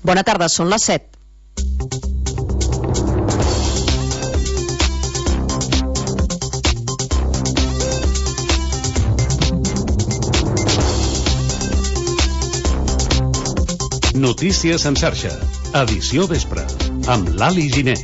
Bona tarda, són les 7. Notícies en xarxa, edició vespre, amb Lali Giner.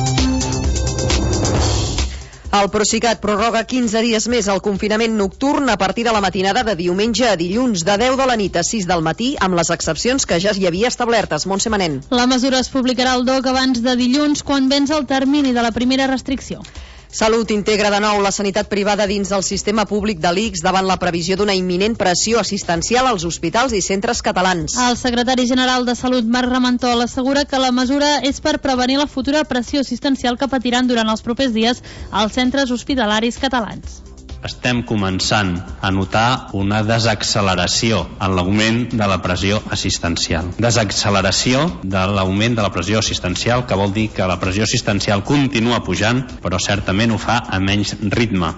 El Procicat prorroga 15 dies més el confinament nocturn a partir de la matinada de diumenge a dilluns, de 10 de la nit a 6 del matí, amb les excepcions que ja hi havia establertes. Montse Manent. La mesura es publicarà al DOC abans de dilluns, quan venç el termini de la primera restricció. Salut integra de nou la sanitat privada dins del sistema públic de l'ICS davant la previsió d'una imminent pressió assistencial als hospitals i centres catalans. El secretari general de Salut, Marc Ramentol, assegura que la mesura és per prevenir la futura pressió assistencial que patiran durant els propers dies als centres hospitalaris catalans. Estem començant a notar una desacceleració en l'augment de la pressió assistencial. Desacceleració de l'augment de la pressió assistencial, que vol dir que la pressió assistencial continua pujant, però certament ho fa a menys ritme.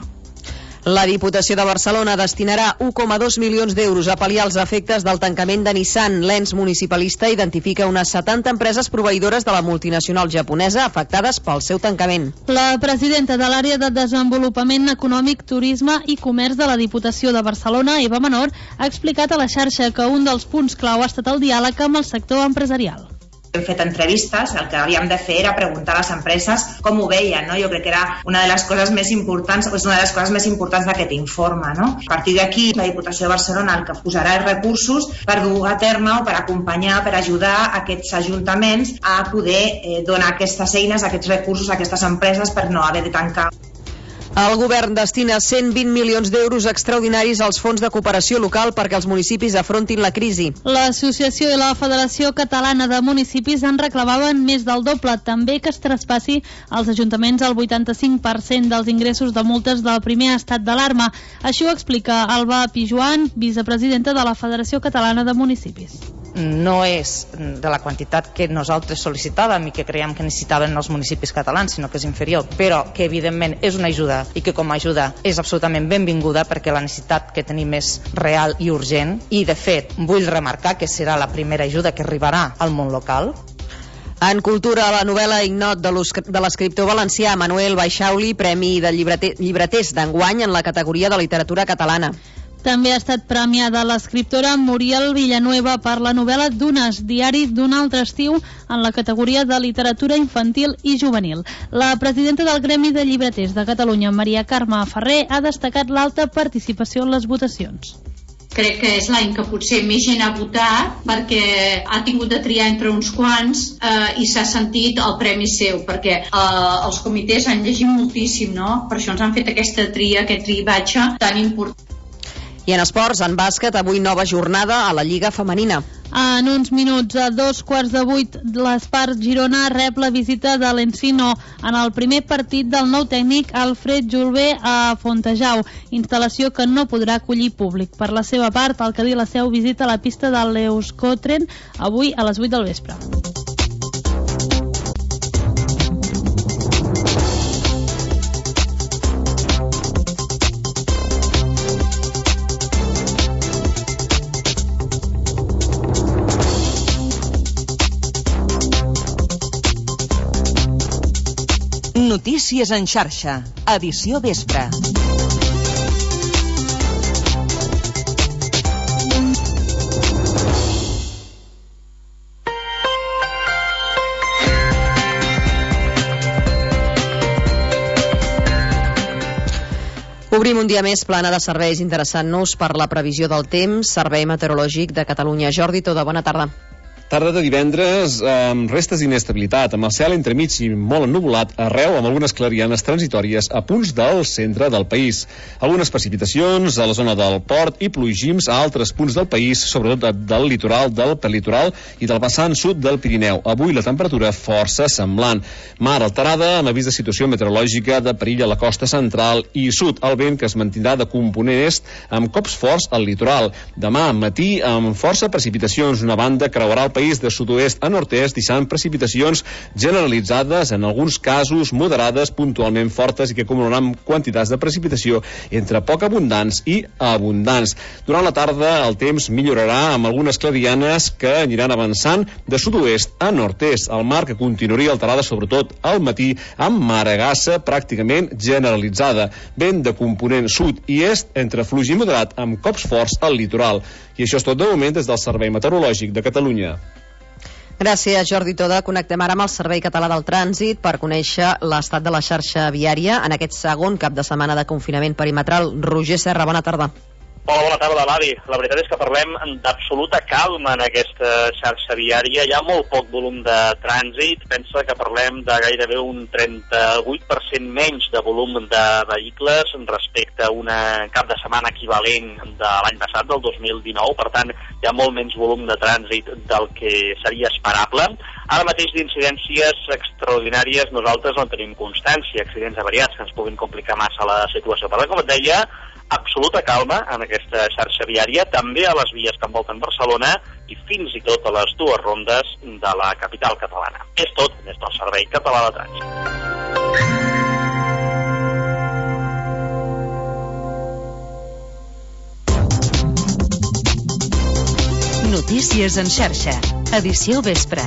La Diputació de Barcelona destinarà 1,2 milions d'euros a pal·liar els efectes del tancament de Nissan. L'ens municipalista identifica unes 70 empreses proveïdores de la multinacional japonesa afectades pel seu tancament. La presidenta de l'àrea de desenvolupament econòmic, turisme i comerç de la Diputació de Barcelona, Eva Menor, ha explicat a la xarxa que un dels punts clau ha estat el diàleg amb el sector empresarial. Hem fet entrevistes, el que havíem de fer era preguntar a les empreses com ho veien, no? Jo crec que era una de les coses més importants, és una de les coses més importants d'aquest informe, no? A partir d'aquí, la Diputació de Barcelona el que posarà és recursos per dur a terme o per acompanyar, per ajudar aquests ajuntaments a poder donar aquestes eines, aquests recursos a aquestes empreses per no haver de tancar. El govern destina 120 milions d'euros extraordinaris als fons de cooperació local perquè els municipis afrontin la crisi. L'Associació i la Federació Catalana de Municipis en reclamaven més del doble, també que es traspassi als ajuntaments el 85% dels ingressos de multes del primer estat d'alarma. Això ho explica Alba Pijuan, vicepresidenta de la Federació Catalana de Municipis. No és de la quantitat que nosaltres sol·licitàvem i que creiem que necessitaven els municipis catalans, sinó que és inferior, però que evidentment és una ajuda i que com a ajuda és absolutament benvinguda perquè la necessitat que tenim és real i urgent, i de fet vull remarcar que serà la primera ajuda que arribarà al món local. En cultura, la novel·la Ignot de l'escriptor valencià Manuel Baixauli, Premi de Llibreters d'enguany en la categoria de literatura catalana. També ha estat premiada l'escriptora Muriel Villanueva per la novel·la Dunes, diari d'un altre estiu, en la categoria de literatura infantil i juvenil. La presidenta del Gremi de Llibreters de Catalunya, Maria Carme Ferrer, ha destacat l'alta participació en les votacions. Crec que és l'any que potser més gent ha votat perquè ha tingut de triar entre uns quants i s'ha sentit el premi seu, perquè els comitès han llegit moltíssim, no? Per això ens han fet aquesta tria, aquest cribatge tan important. I en esports, en bàsquet, avui nova jornada a la Lliga Femenina. En uns minuts, a 7:15, l'Espart Girona rep la visita de l'Encino en el primer partit del nou tècnic Alfred Julbé a Fontejau, instal·lació que no podrà acollir públic. Per la seva part, el Cadí la Seu visita la pista de l'Euskotren avui a les 8 del vespre. Notícies en xarxa, edició vespre. Obrim un dia més plana de serveis, interessant-nos per la previsió del temps. Servei Meteorològic de Catalunya. Jordi Toda, bona tarda. Tarda de divendres amb restes d'inestabilitat, amb el cel entremig i molt ennuvolat arreu, amb algunes clarianes transitòries a punts del centre del país. Algunes precipitacions a la zona del port i plogims a altres punts del país, sobretot del litoral, del prelitoral i del vessant sud del Pirineu. Avui la temperatura força semblant. Mar alterada amb avís de situació meteorològica de perill a la costa central i sud. El vent que es mantindrà de component est amb cops forts al litoral. Demà matí amb força precipitacions. Una banda creuarà el país país de sud-oest a nord-est, deixant precipitacions generalitzades, en alguns casos moderades, puntualment fortes i que acumularan quantitats de precipitació entre poc abundants i abundants. Durant la tarda el temps millorarà amb algunes clarianes que aniran avançant de sud-oest a nord-est. El mar que continuaria alterada sobretot al matí amb maregassa pràcticament generalitzada. Vent de component sud i est entre fluix i moderat amb cops forts al litoral. I això és tot de moment des del Servei Meteorològic de Catalunya. Gràcies, Jordi Toda. Connectem ara amb el Servei Català del Trànsit per conèixer l'estat de la xarxa viària en aquest segon cap de setmana de confinament perimetral. Roger Serra, bona tarda. Hola, bona tarda, Lavi. La veritat és que parlem d'absoluta calma en aquesta xarxa viària. Hi ha molt poc volum de trànsit. Pensa que parlem de gairebé un 38% menys de volum de vehicles respecte a un cap de setmana equivalent de l'any passat, del 2019. Per tant, hi ha molt menys volum de trànsit del que seria esperable. Ara mateix d'incidències extraordinàries nosaltres no tenim constància, accidents avariats que ens puguin complicar massa la situació. Per tant, com et deia, absoluta calma en aquesta xarxa viària, també a les vies que envolten Barcelona i fins i tot a les dues rondes de la capital catalana. És tot des del Servei Català de Trànsit. Notícies en xarxa, edició vespre.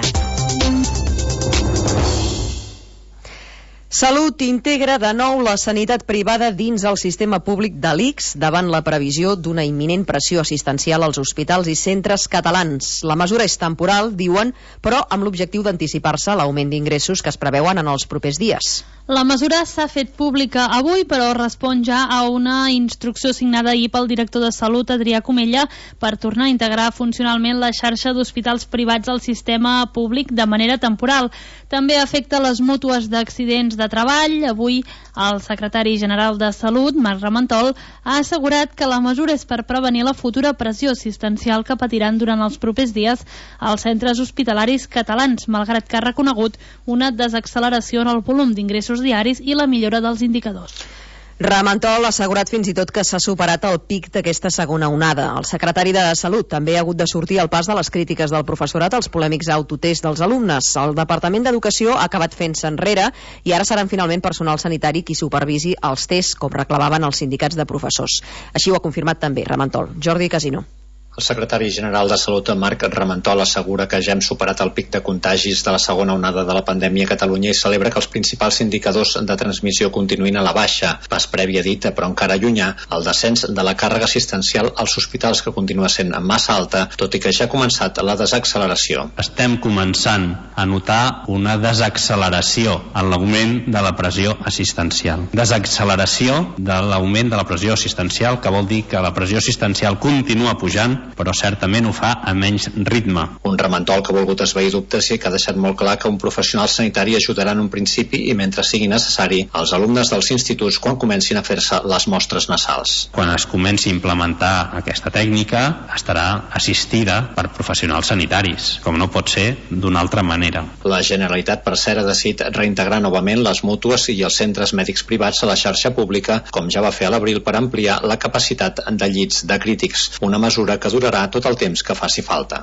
Salut integra de nou la sanitat privada dins el sistema públic de l'ICS davant la previsió d'una imminent pressió assistencial als hospitals i centres catalans. La mesura és temporal, diuen, però amb l'objectiu d'anticipar-se a l'augment d'ingressos que es preveuen en els propers dies. La mesura s'ha fet pública avui, però respon ja a una instrucció signada ahir pel director de Salut, Adrià Comella, per tornar a integrar funcionalment la xarxa d'hospitals privats al sistema públic de manera temporal. També afecta les mútues d'accidents de treball. Avui el secretari general de Salut, Marc Ramentol, ha assegurat que la mesura és per prevenir la futura pressió assistencial que patiran durant els propers dies als centres hospitalaris catalans, malgrat que ha reconegut una desacceleració en el volum d'ingressos diaris i la millora dels indicadors. Ramentol ha assegurat fins i tot que s'ha superat el pic d'aquesta segona onada. El secretari de Salut també ha hagut de sortir al pas de les crítiques del professorat als polèmics autotests dels alumnes. El Departament d'Educació ha acabat fent-se enrere i ara seran finalment personal sanitari qui supervisi els tests, com reclamaven els sindicats de professors. Així ho ha confirmat també Ramentol. Jordi Casino. El secretari general de Salut, Marc Ramentol, assegura que ja hem superat el pic de contagis de la segona onada de la pandèmia a Catalunya i celebra que els principals indicadors de transmissió continuïn a la baixa. Pas previ, ha dit, però encara llunyà, el descens de la càrrega assistencial als hospitals, que continua sent massa alta, tot i que ja ha començat la desacceleració. Estem començant a notar una desacceleració en l'augment de la pressió assistencial. Desacceleració de l'augment de la pressió assistencial, que vol dir que la pressió assistencial continua pujant, però certament ho fa a menys ritme. Un Ramentol que ha volgut esvair dubtes i que ha deixat molt clar que un professional sanitari ajudarà en un principi i, mentre sigui necessari, els alumnes dels instituts quan comencin a fer-se les mostres nasals. Quan es comenci a implementar aquesta tècnica, estarà assistida per professionals sanitaris, com no pot ser d'una altra manera. La Generalitat, per cert, ha decidit reintegrar novament les mútues i els centres mèdics privats a la xarxa pública, com ja va fer a l'abril per ampliar la capacitat de llits de crítics, una mesura que durarà tot el temps que faci falta.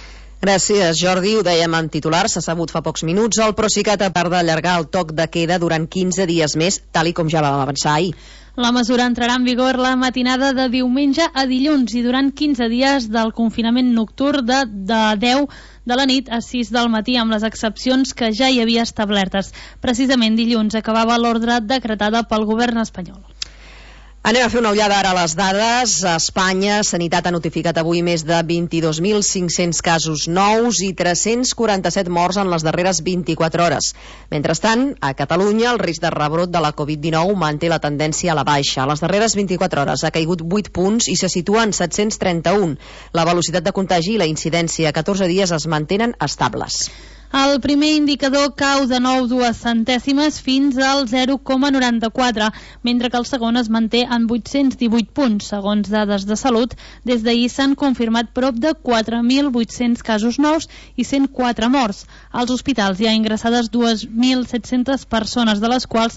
Gràcies, Jordi. Ho dèiem en titulars, s'ha sabut fa pocs minuts. El Procicat ha part d'allargar el toc de queda durant 15 dies més, tal i com ja vam avançar ahir. La mesura entrarà en vigor la matinada de diumenge a dilluns i durant 15 dies del confinament nocturn de 10 de la nit a 6 del matí, amb les excepcions que ja hi havia establertes. Precisament dilluns acabava l'ordre decretada pel govern espanyol. Anem a fer una ullada ara a les dades. A Espanya, Sanitat ha notificat avui més de 22.500 casos nous i 347 morts en les darreres 24 hores. Mentrestant, a Catalunya, el risc de rebrot de la Covid-19 manté la tendència a la baixa. A les darreres 24 hores ha caigut 8 punts i se situa en 731. La velocitat de contagi i la incidència a 14 dies es mantenen estables. El primer indicador cau de nou 2 centèsimes fins al 0,94, mentre que el segon es manté en 818 punts. Segons dades de Salut, des d'ahir s'han confirmat prop de 4.800 casos nous i 104 morts. Als hospitals hi ha ingressades 2.700 persones, de les quals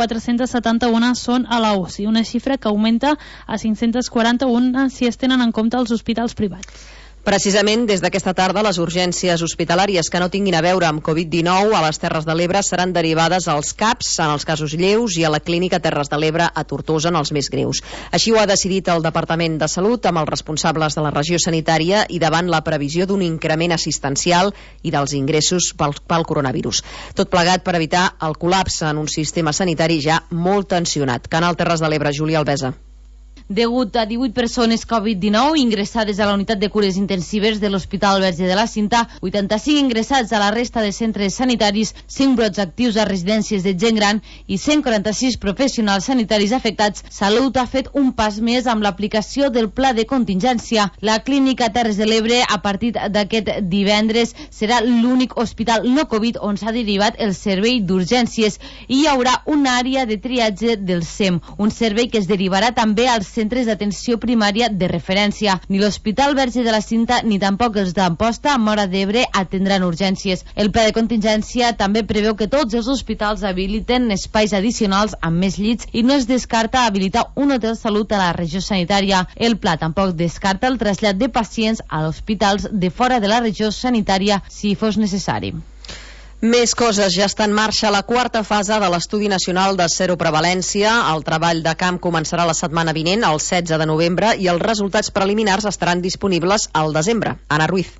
471 són a la UCI, una xifra que augmenta a 541 si es tenen en compte els hospitals privats. Precisament, des d'aquesta tarda, les urgències hospitalàries que no tinguin a veure amb Covid-19 a les Terres de l'Ebre seran derivades als CAPs en els casos lleus i a la Clínica Terres de l'Ebre a Tortosa en els més greus. Així ho ha decidit el Departament de Salut amb els responsables de la regió sanitària i davant la previsió d'un increment assistencial i dels ingressos pel coronavirus. Tot plegat per evitar el col·lapse en un sistema sanitari ja molt tensionat. Canal Terres de l'Ebre, Júlia Albesa. Degut a 18 persones Covid-19 ingressades a la unitat de cures intensives de l'Hospital Verge de la Cinta, 85 ingressats a la resta de centres sanitaris, 5 brots actius a residències de gent gran i 146 professionals sanitaris afectats, Salut ha fet un pas més amb l'aplicació del pla de contingència. La Clínica Terres de l'Ebre, a partir d'aquest divendres, serà l'únic hospital no Covid on s'ha derivat el servei d'urgències i hi haurà una àrea de triatge del SEM, un servei que es derivarà també als centres d'atenció primària de referència. Ni l'Hospital Verge de la Cinta ni tampoc els d'Amposta, a Móra d'Ebre, atendran urgències. El pla de contingència també preveu que tots els hospitals habiliten espais addicionals amb més llits i no es descarta habilitar un hotel salut a la regió sanitària. El pla tampoc descarta el trasllat de pacients a hospitals de fora de la regió sanitària si fos necessari. Més coses. Ja està en marxa la quarta fase de l'Estudi Nacional de Seroprevalència. El treball de camp començarà la setmana vinent, el 16 de novembre, i els resultats preliminars estaran disponibles al desembre. Anna Ruiz.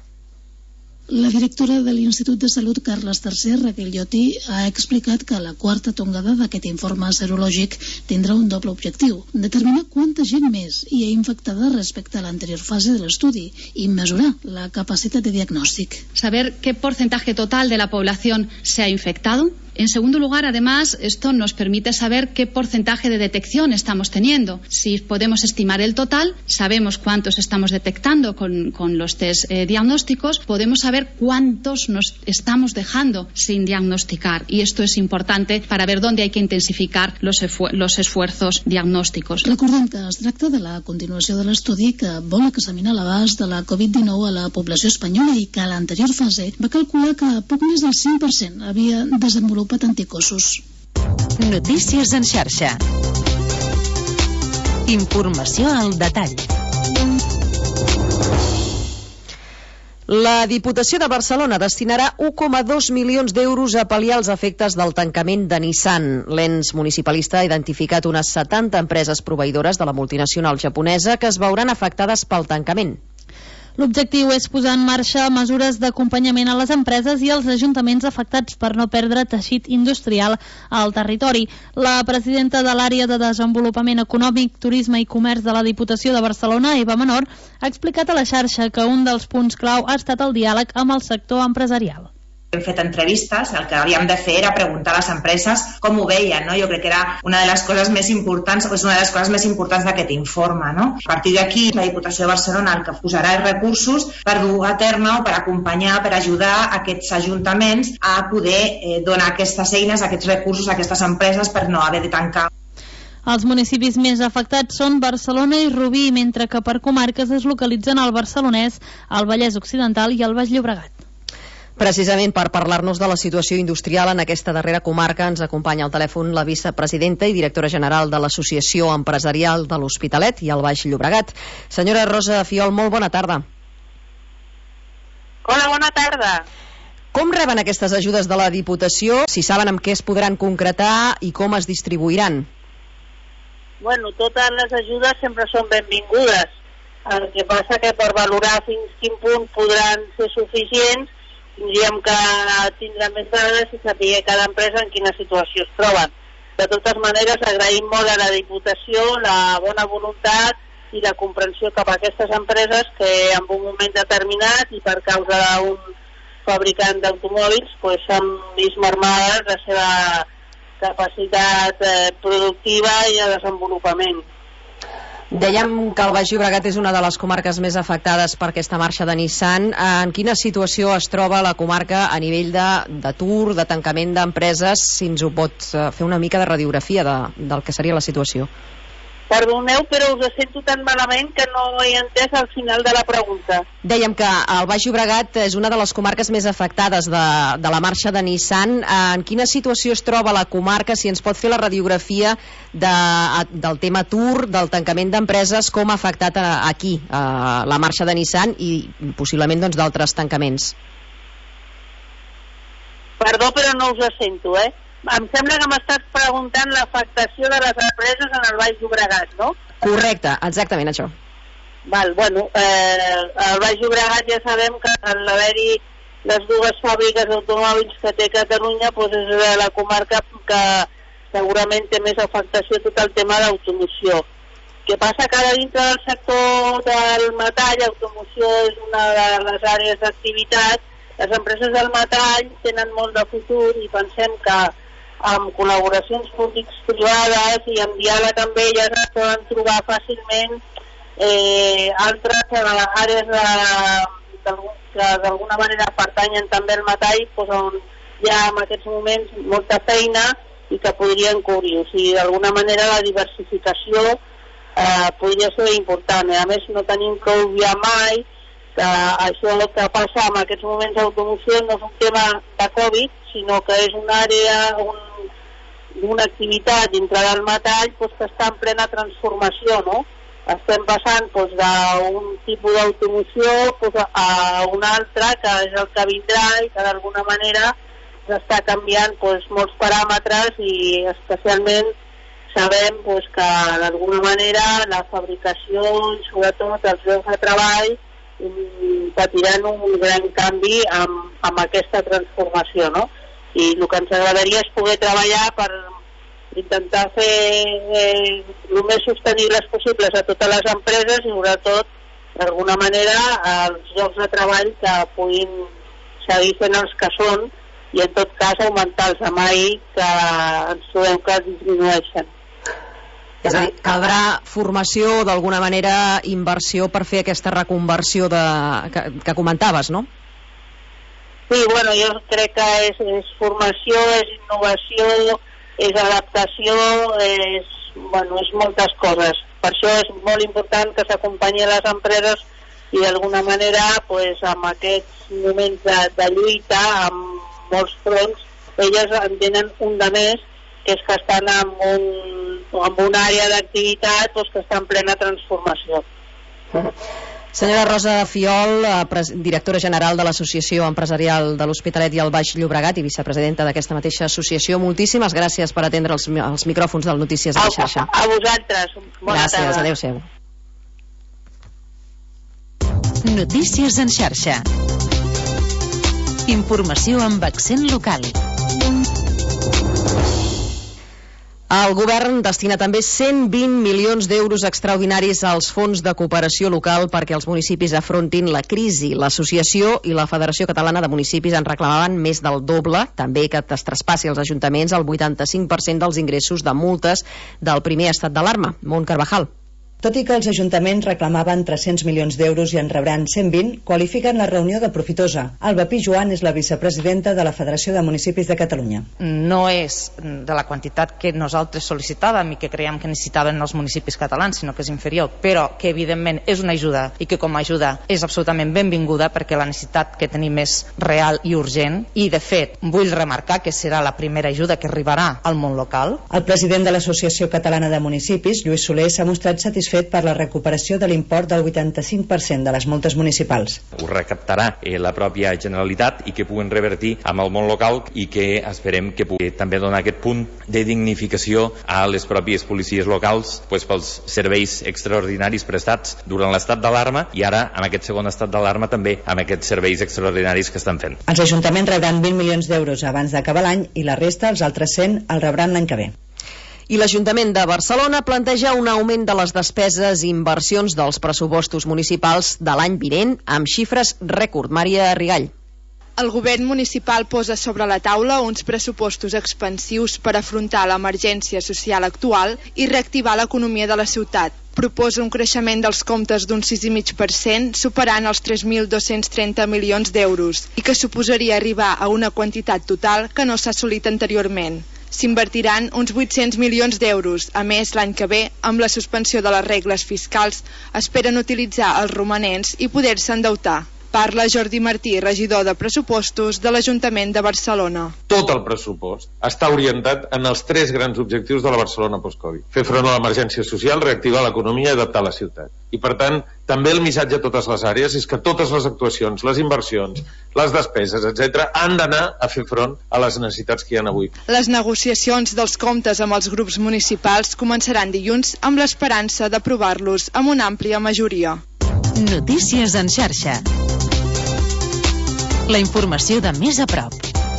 La directora de l'Institut de Salut, Carles III, Raquel Lloti, ha explicat que la quarta tongada d'aquest informe serològic tindrà un doble objectiu: determinar quanta gent més hi ha infectada respecte a l'anterior fase de l'estudi i mesurar la capacitat de diagnòstic. Saber qué porcentaje total de la población se ha infectado. En segundo lugar, además, esto nos permite saber qué porcentaje de detección estamos teniendo. Si podemos estimar el total, sabemos cuántos estamos detectando con los test diagnósticos, podemos saber cuántos nos estamos dejando sin diagnosticar. Y esto es importante para ver dónde hay que intensificar los esfuerzos diagnósticos. Recordem que es tracta de la continuació de l'estudi que vol examinar l'abast de la Covid-19 a la població espanyola i que a l'anterior fase va calcular que poc més del 5% havia desenvolupat anticossos. Notícies en xarxa. Informació al detall. La Diputació de Barcelona destinarà 1,2 milions d'euros a pal·liar els efectes del tancament de Nissan. L'ens municipalista ha identificat unes 70 empreses proveïdores de la multinacional japonesa que es veuran afectades pel tancament. L'objectiu és posar en marxa mesures d'acompanyament a les empreses i als ajuntaments afectats per no perdre teixit industrial al territori. La presidenta de l'Àrea de Desenvolupament Econòmic, Turisme i Comerç de la Diputació de Barcelona, Eva Menor, ha explicat a la xarxa que un dels punts clau ha estat el diàleg amb el sector empresarial. Hem fet entrevistes, el que havíem de fer era preguntar a les empreses com ho veien, no? Jo crec que era una de les coses més importants, és una de les coses més importants d'aquest informe, no? A partir d'aquí, la Diputació de Barcelona el que posarà és recursos per dur a terme o per acompanyar, per ajudar aquests ajuntaments a poder donar aquestes eines, aquests recursos a aquestes empreses per no haver de tancar. Els municipis més afectats són Barcelona i Rubí, mentre que per comarques es localitzen el Barcelonès, el Vallès Occidental i el Baix Llobregat. Precisament per parlar-nos de la situació industrial en aquesta darrera comarca ens acompanya al telèfon la vicepresidenta i directora general de l'Associació Empresarial de l'Hospitalet i el Baix Llobregat. Senyora Rosa Fiol, molt bona tarda. Hola, bona tarda. Com reben aquestes ajudes de la Diputació? Si saben amb què es podran concretar i com es distribuiran? Bueno, totes les ajudes sempre són benvingudes. El que passa que per valorar fins quin punt podran ser suficients tindríem que tindre més dades i saber cada empresa en quina situació es troben. De totes maneres, agraïm molt a la Diputació la bona voluntat i la comprensió cap a aquestes empreses que en un moment determinat i per causa d'un fabricant d'automòbils han vist mermades la seva capacitat productiva i de desenvolupament. Dèiem que el Baix Llobregat és una de les comarques més afectades per aquesta marxa de Nissan. En quina situació es troba la comarca a nivell d'atur, de tancament d'empreses, si ens ho pot fer una mica de radiografia del que seria la situació? Perdoneu, però us sento tan malament que no he entès al final de la pregunta. Dèiem que el Baix Llobregat és una de les comarques més afectades de la marxa de Nissan. En quina situació es troba la comarca? Si ens pot fer la radiografia del tema atur, del tancament d'empreses, com ha afectat aquí la marxa de Nissan i possiblement d'altres tancaments. Perdó, però no us sento, Em sembla que m'estàs preguntant l'afectació de les empreses en el Baix Llobregat, no? Correcte, exactament això. Al Baix Llobregat ja sabem que al haver-hi les dues fàbriques d'automòbils que té Catalunya, és la comarca que segurament té més afectació tot el tema d'automoció. Què passa que dintre del sector del metall, automoció és una de les àrees d'activitat, les empreses del metall tenen molt de futur i pensem que amb col·laboracions públics-privades i amb diàleg amb elles es poden trobar fàcilment altres àrees que d'alguna manera pertanyen també al metall, on hi ha en aquests moments molta feina i que podrien cobrir. O sigui, d'alguna manera la diversificació podria ser important. A més, no tenim que obviar mai que això que passa en aquests moments d'automoció no és un tema de Covid, sinó que és una àrea, una activitat dintre del metall que està en plena transformació, no? Estem passant d'un tipus d'automoció a un altre, que és el que vindrà i que d'alguna manera s'està canviant molts paràmetres i especialment sabem que d'alguna manera la fabricació i sobretot els llocs de treball patiran un gran canvi amb aquesta transformació, no? I el que ens agradaria és poder treballar per intentar fer el més sostenibles possibles a totes les empreses i sobretot d'alguna manera els llocs de treball que puguin seguir fent els que són i en tot cas augmentar-los a mai que ens trobem que disminueixen. És a dir, caldrà formació, d'alguna manera inversió per fer aquesta reconversió que comentaves, no? Sí, jo crec que és formació, és innovació, és adaptació, és moltes coses. Per això és molt important que s'acompanyi les empreses i d'alguna manera amb aquests moments de lluita, amb molts fronts, elles en tenen un de més, que és que estan en una àrea d'activitat que està en plena transformació. Senyora Rosa Fiol, directora general de l'Associació Empresarial de l'Hospitalet i el Baix Llobregat i vicepresidenta d'aquesta mateixa associació, moltíssimes gràcies per atendre els micròfons del Notícies en xarxa. A vosaltres. Bona tarda. Gràcies, adeu-siau. Notícies en xarxa. Informació amb accent local. El govern destina també 120 milions d'euros extraordinaris als fons de cooperació local perquè els municipis afrontin la crisi. L'Associació i la Federació Catalana de Municipis en reclamaven més del doble, també que es traspassi als ajuntaments el 85% dels ingressos de multes del primer estat d'alarma. Mont Carvajal. Tot i que els ajuntaments reclamaven 300 milions d'euros i en rebran 120, qualifiquen la reunió de profitosa. Alba Pijuan és la vicepresidenta de la Federació de Municipis de Catalunya. No és de la quantitat que nosaltres sol·licitàvem i que creiem que necessitaven els municipis catalans, sinó que és inferior, però que evidentment és una ajuda i que com a ajuda és absolutament benvinguda perquè la necessitat que tenim és real i urgent i de fet vull remarcar que serà la primera ajuda que arribarà al món local. El president de l'Associació Catalana de Municipis, Lluís Soler, s'ha mostrat satisfet per la recuperació de l'import del 85% de les multes municipals. Ho recaptarà la pròpia Generalitat i que puguen revertir amb el món local i que esperem que pugui també donar aquest punt de dignificació a les pròpies policies locals pels serveis extraordinaris prestats durant l'estat d'alarma i ara en aquest segon estat d'alarma també amb aquests serveis extraordinaris que estan fent. Els ajuntaments rebran 20 milions d'euros abans d'acabar l'any i la resta, els altres 100, el rebran l'any que ve. I l'Ajuntament de Barcelona planteja un augment de les despeses i inversions dels pressupostos municipals de l'any vinent amb xifres rècord. Maria Rigall. El govern municipal posa sobre la taula uns pressupostos expansius per afrontar l'emergència social actual i reactivar l'economia de la ciutat. Proposa un creixement dels comptes d'un 6,5%, superant els 3.230 milions d'euros, i que suposaria arribar a una quantitat total que no s'ha assolit anteriorment. S'invertiran uns 800 milions d'euros. A més, l'any que ve, amb la suspensió de les regles fiscals, esperen utilitzar els romanents i poder-se endeutar. Parla Jordi Martí, regidor de Pressupostos de l'Ajuntament de Barcelona. Tot el pressupost està orientat en els 3 grans objectius de la Barcelona post-Covid. Fer front a l'emergència social, reactivar l'economia i adaptar la ciutat. I per tant, també el missatge a totes les àrees és que totes les actuacions, les inversions, les despeses, etc., han d'anar a fer front a les necessitats que hi ha avui. Les negociacions dels comptes amb els grups municipals començaran dilluns amb l'esperança d'aprovar-los amb una àmplia majoria. Notícies en xarxa. La informació de més a prop.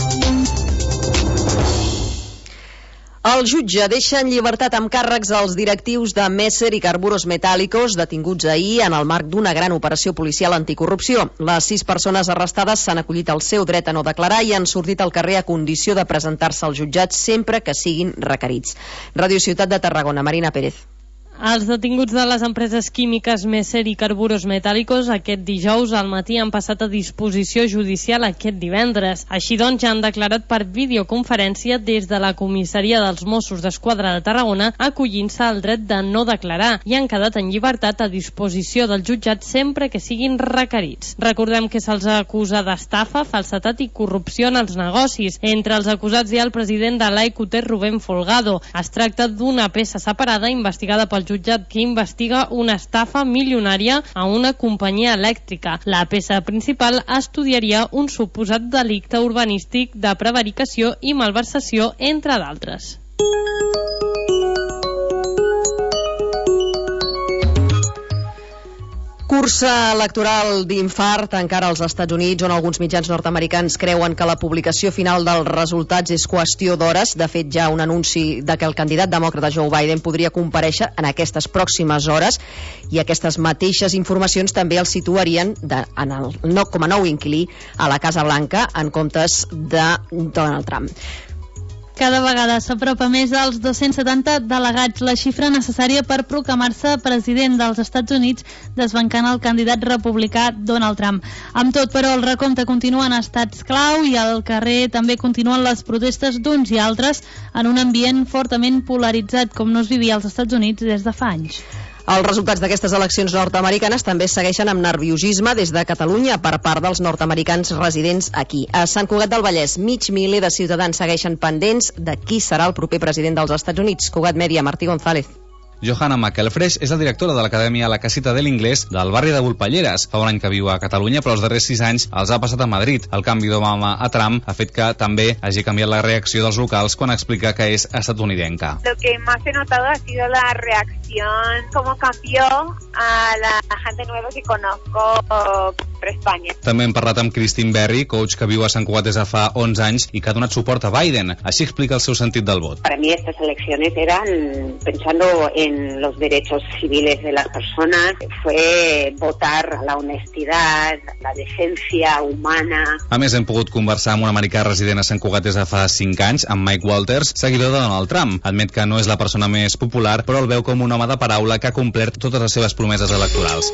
El jutge deixa en llibertat amb càrrecs als directius de Messer i Carburos Metálicos detinguts ahir en el marc d'una gran operació policial anticorrupció. Les 6 persones arrestades s'han acollit al seu dret a no declarar i han sortit al carrer a condició de presentar-se al jutjat sempre que siguin requerits. Ràdio Ciutat de Tarragona, Marina Pérez. Els detinguts de les empreses químiques Messer i Carburos Metálicos aquest dijous al matí han passat a disposició judicial aquest divendres. Així doncs, ja han declarat per videoconferència des de la comissaria dels Mossos d'Esquadra de Tarragona, acollint-se al dret de no declarar i han quedat en llibertat a disposició del jutjat sempre que siguin requerits. Recordem que se'ls acusa d'estafa, falsedat i corrupció en els negocis. Entre els acusats hi ha el president de l'Aicoter, Rubén Folgado. Es tracta d'una peça separada investigada pel jutjat que investiga una estafa milionària a una companyia elèctrica. La peça principal estudiaria un suposat delicte urbanístic de prevaricació i malversació, entre d'altres. Cursa electoral d'infart encara als Estats Units, on alguns mitjans nord-americans creuen que la publicació final dels resultats és qüestió d'hores. De fet, ja un anunci de que el candidat demòcrata Joe Biden podria comparèixer en aquestes pròximes hores, i aquestes mateixes informacions també el situarien com a nou inquilí a la Casa Blanca en comptes de Donald Trump. Cada vegada s'apropa més als 270 delegats, la xifra necessària per proclamar-se president dels Estats Units, desbancant el candidat republicà Donald Trump. Amb tot, però, el recompte continua en estats clau i al carrer també continuen les protestes d'uns i altres en un ambient fortament polaritzat, com no es vivia als Estats Units des de fa anys. Els resultats d'aquestes eleccions nord-americanes també segueixen amb nerviosisme des de Catalunya per part dels nord-americans residents aquí. A Sant Cugat del Vallès, mig miler de ciutadans segueixen pendents de qui serà el proper president dels Estats Units. Cugat Mèdia, Martí González. Johanna McElfresh és la directora de l'Acadèmia La Casita de l'Inglès del barri de Volpelleres. Fa un any que viu a Catalunya, però els darrers 6 anys els ha passat a Madrid. El canvi d'Obama a Trump ha fet que també hagi canviat la reacció dels locals quan explica que és estatunidenca. Lo que más he notado ha sido la reacción, cómo cambió a la gente nueva que conozco por España. També hem parlat amb Christine Berry, coach que viu a Sant Cugat des de fa 11 anys i que ha donat suport a Biden. Així explica el seu sentit del vot. Para mí estas elecciones eran pensando en los derechos civiles de las personas, fue votar la honestidad, la decencia humana. A més, hem pogut conversar amb un americà resident a Sant Cugat des de fa 5 anys, amb Mike Walters, seguidor de Donald Trump. Admet que no és la persona més popular, però el veu com un home de paraula que ha complert totes les seves promeses electorals.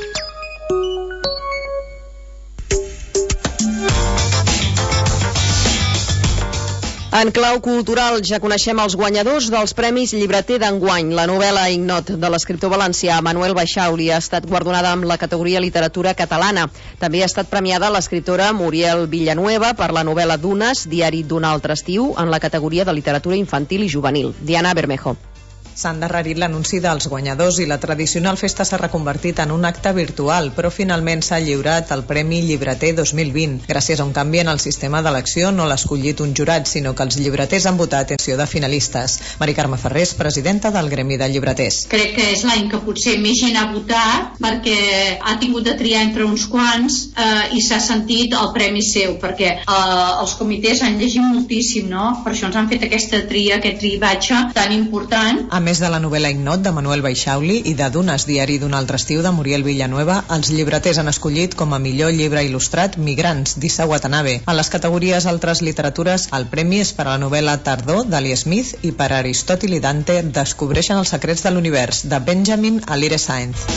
En clau cultural ja coneixem els guanyadors dels Premis Llibreter d'enguany. La novel·la Ignot de l'escriptor valencià Manuel Baixauli ha estat guardonada amb la categoria Literatura Catalana. També ha estat premiada l'escriptora Muriel Villanueva per la novel·la Dunes, diari d'un altre estiu, en la categoria de Literatura Infantil i Juvenil. Diana Bermejo. S'ha endarrerit l'anunci dels guanyadors i la tradicional festa s'ha reconvertit en un acte virtual, però finalment s'ha lliurat el Premi Llibreter 2020. Gràcies a un canvi en el sistema d'elecció no l'ha escollit un jurat, sinó que els llibreters han votat en acció de finalistes. Mari Carme Ferrés, presidenta del Gremi de Llibreters. Crec que és l'any que potser més gent ha votat perquè ha tingut de triar entre uns quants i s'ha sentit el premi seu, perquè els comitès han llegit moltíssim, no? Per això ens han fet aquesta tria, aquest cribatge tan important. A més de la novel·la Ignot de Manuel Baixauli i de Dunes, diari d'un altre estiu de Muriel Villanueva, els llibreters han escollit com a millor llibre il·lustrat Migrants, d'Issa Watanabe. A les categories Altres Literatures, el premi és per a la novel·la Tardor, d'Ali Smith, i per a Aristòtil i Dante, Descobreixen els secrets de l'univers, de Benjamin Alire Sainz.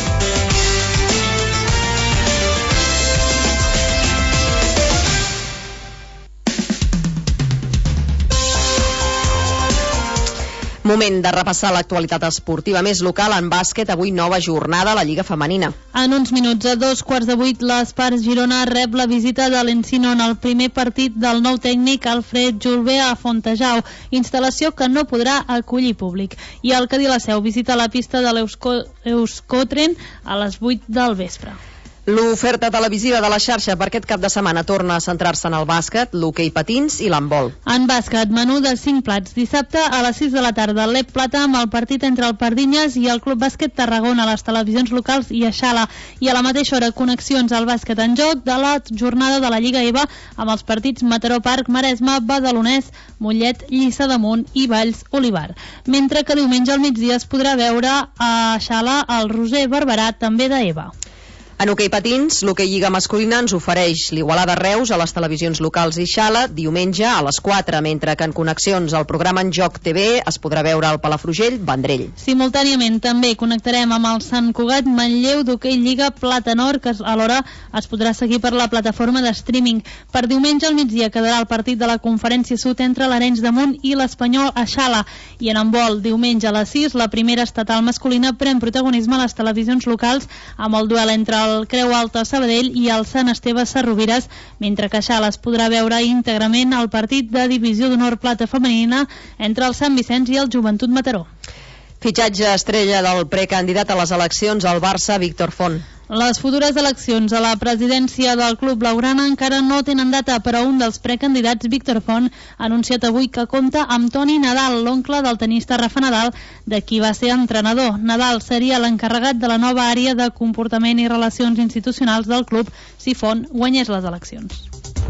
Moment de repassar l'actualitat esportiva més local. En bàsquet, avui nova jornada a la Lliga Femenina. En uns minuts, a 7:15, l'Espart Girona rep la visita de l'Encino en el primer partit del nou tècnic Alfred Julve a Fontejau, instal·lació que no podrà acollir públic. I el Cadí la Seu visita la pista de l'Euskotren a les 8 del vespre. L'oferta televisiva de la xarxa per aquest cap de setmana torna a centrar-se en el bàsquet, l'hoquei patins i l'handbol. En bàsquet, menú de 5 plats. Dissabte a les 6 de la tarda, l'Ep Plata amb el partit entre el Pardinyes i el Club Bàsquet Tarragona a les televisions locals i a Xala. I a la mateixa hora, connexions al bàsquet en joc de la jornada de la Lliga EVA amb els partits Mataró Parc, Maresme, Badalonès, Mollet, Lliçà d'Amunt i Valls Olivar. Mentre que diumenge al migdia es podrà veure a Xala el Roser Barberà, també d'EVA. En hoquei patins, l'hoquei Lliga masculina ens ofereix l'Igualada Reus a les televisions locals i Xala diumenge a les 4, mentre que en connexions al programa En Joc TV es podrà veure el Palafrugell Vendrell. Simultàniament també connectarem amb el Sant Cugat Manlleu d'hoquei Lliga Plata Nord, que alhora es podrà seguir per la plataforma de streaming. Per diumenge al migdia quedarà el partit de la Conferència Sud entre l'Arenys de Munt i l'Espanyol a Xala. I en handbol, diumenge a les 6, la primera estatal masculina pren protagonisme a les televisions locals amb el duel entre el Creu Alta Sabadell i el Sant Esteve Sarrovires, mentre que a Xala es podrà veure íntegrament el partit de divisió d'honor plata femenina entre el Sant Vicenç i el Joventut Mataró. Fitxatge estrella del precandidat a les eleccions al Barça, Víctor Font. Les futures eleccions a la presidència del club blaugrana encara no tenen data, però un dels precandidats, Víctor Font, ha anunciat avui que compta amb Toni Nadal, l'oncle del tenista Rafa Nadal, de qui va ser entrenador. Nadal seria l'encarregat de la nova àrea de comportament i relacions institucionals del club si Font guanyés les eleccions.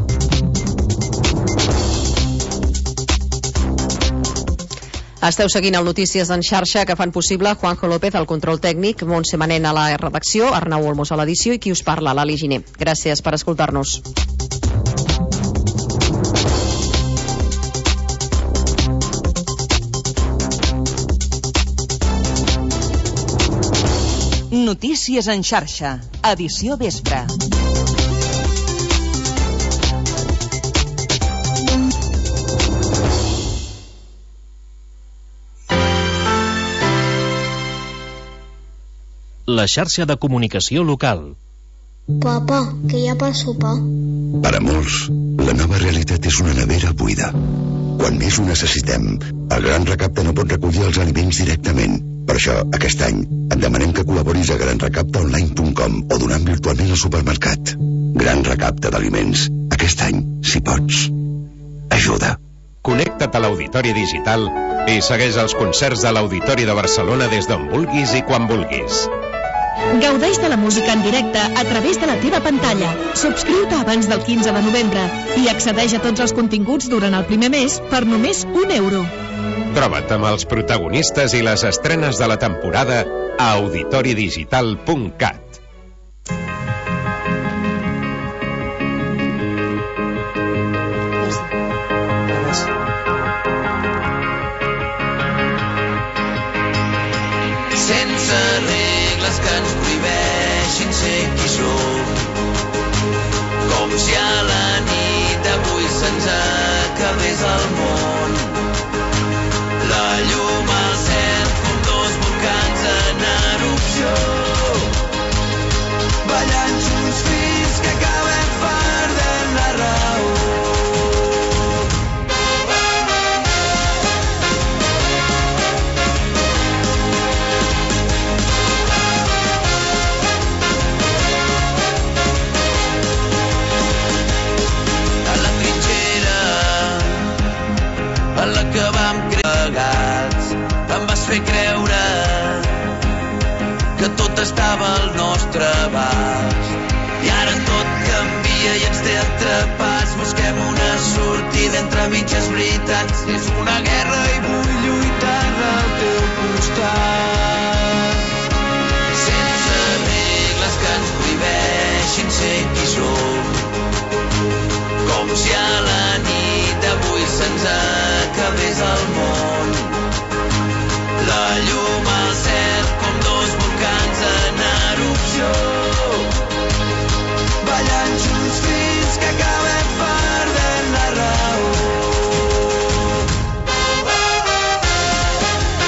Esteu seguint el Notícies en xarxa que fan possible Juanjo López al control tècnic, Montse Manent a la redacció, Arnau Olmos a l'edició i qui us parla, l'Ali Giner. Gràcies per escoltar-nos. Notícies en xarxa, edició vespre. La xarxa de comunicació local. Papa, què hi ha per sopar? Per a molts, la nova realitat és una nevera buida. Quan més ho necessitem, el Gran Recapte no pot recollir els aliments directament. Per això, aquest any, et demanem que col·laboris a granrecaptaonline.com o donant virtualment al supermercat. Gran Recapte d'Aliments. Aquest any, si pots. Ajuda. Connecta't a l'Auditori Digital i segueix els concerts de l'Auditori de Barcelona des d'on vulguis i quan vulguis. Gaudeix de la música en directe a través de la teva pantalla. Subscriu-te abans del 15 de novembre i accedeix a tots els continguts durant el primer mes per només €1. Troba't amb els protagonistes i les estrenes de la temporada a auditoridigital.cat. Sense regles que ens prohibeixin ser qui som, com si a la nit d'avui se'ns acabés el món. La llum al cel com dos volcans en erupció, ballant junts fins que acabem perdent la raó. En la que vam plegats, em vas fer creure que tot estava al nostre abast. I ara tot canvia i ens té atrapats. Busquem una sortida entre mitges veritats. És una guerra i vull lluitar al teu costat. Sense regles que ens prohibeixin ser qui som, com si a la nit d'avui se'ns acabés el món. La llum al cel com dos volcans en erupció, ballant junts fins que acabem perdent la raó.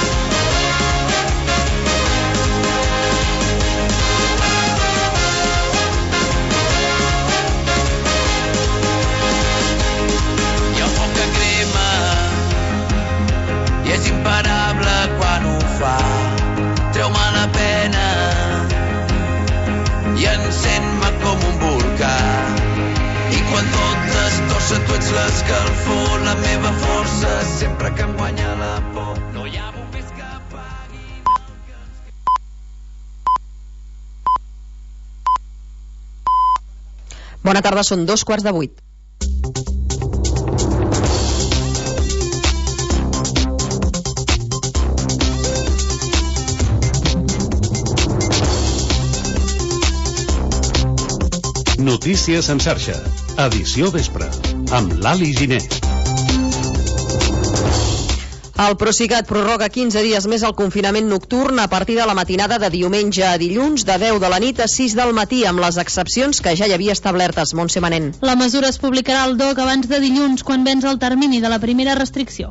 Bona tarda, són 7:45. Notícies en xarxa. Edició vespre. Amb Lali Giner. El Procicat prorroga 15 dies més el confinament nocturn a partir de la matinada de diumenge a dilluns, de 10 de la nit a 6 del matí, amb les excepcions que ja hi havia establertes. Montse Manent. La mesura es publicarà al DOC abans de dilluns, quan venç el termini de la primera restricció.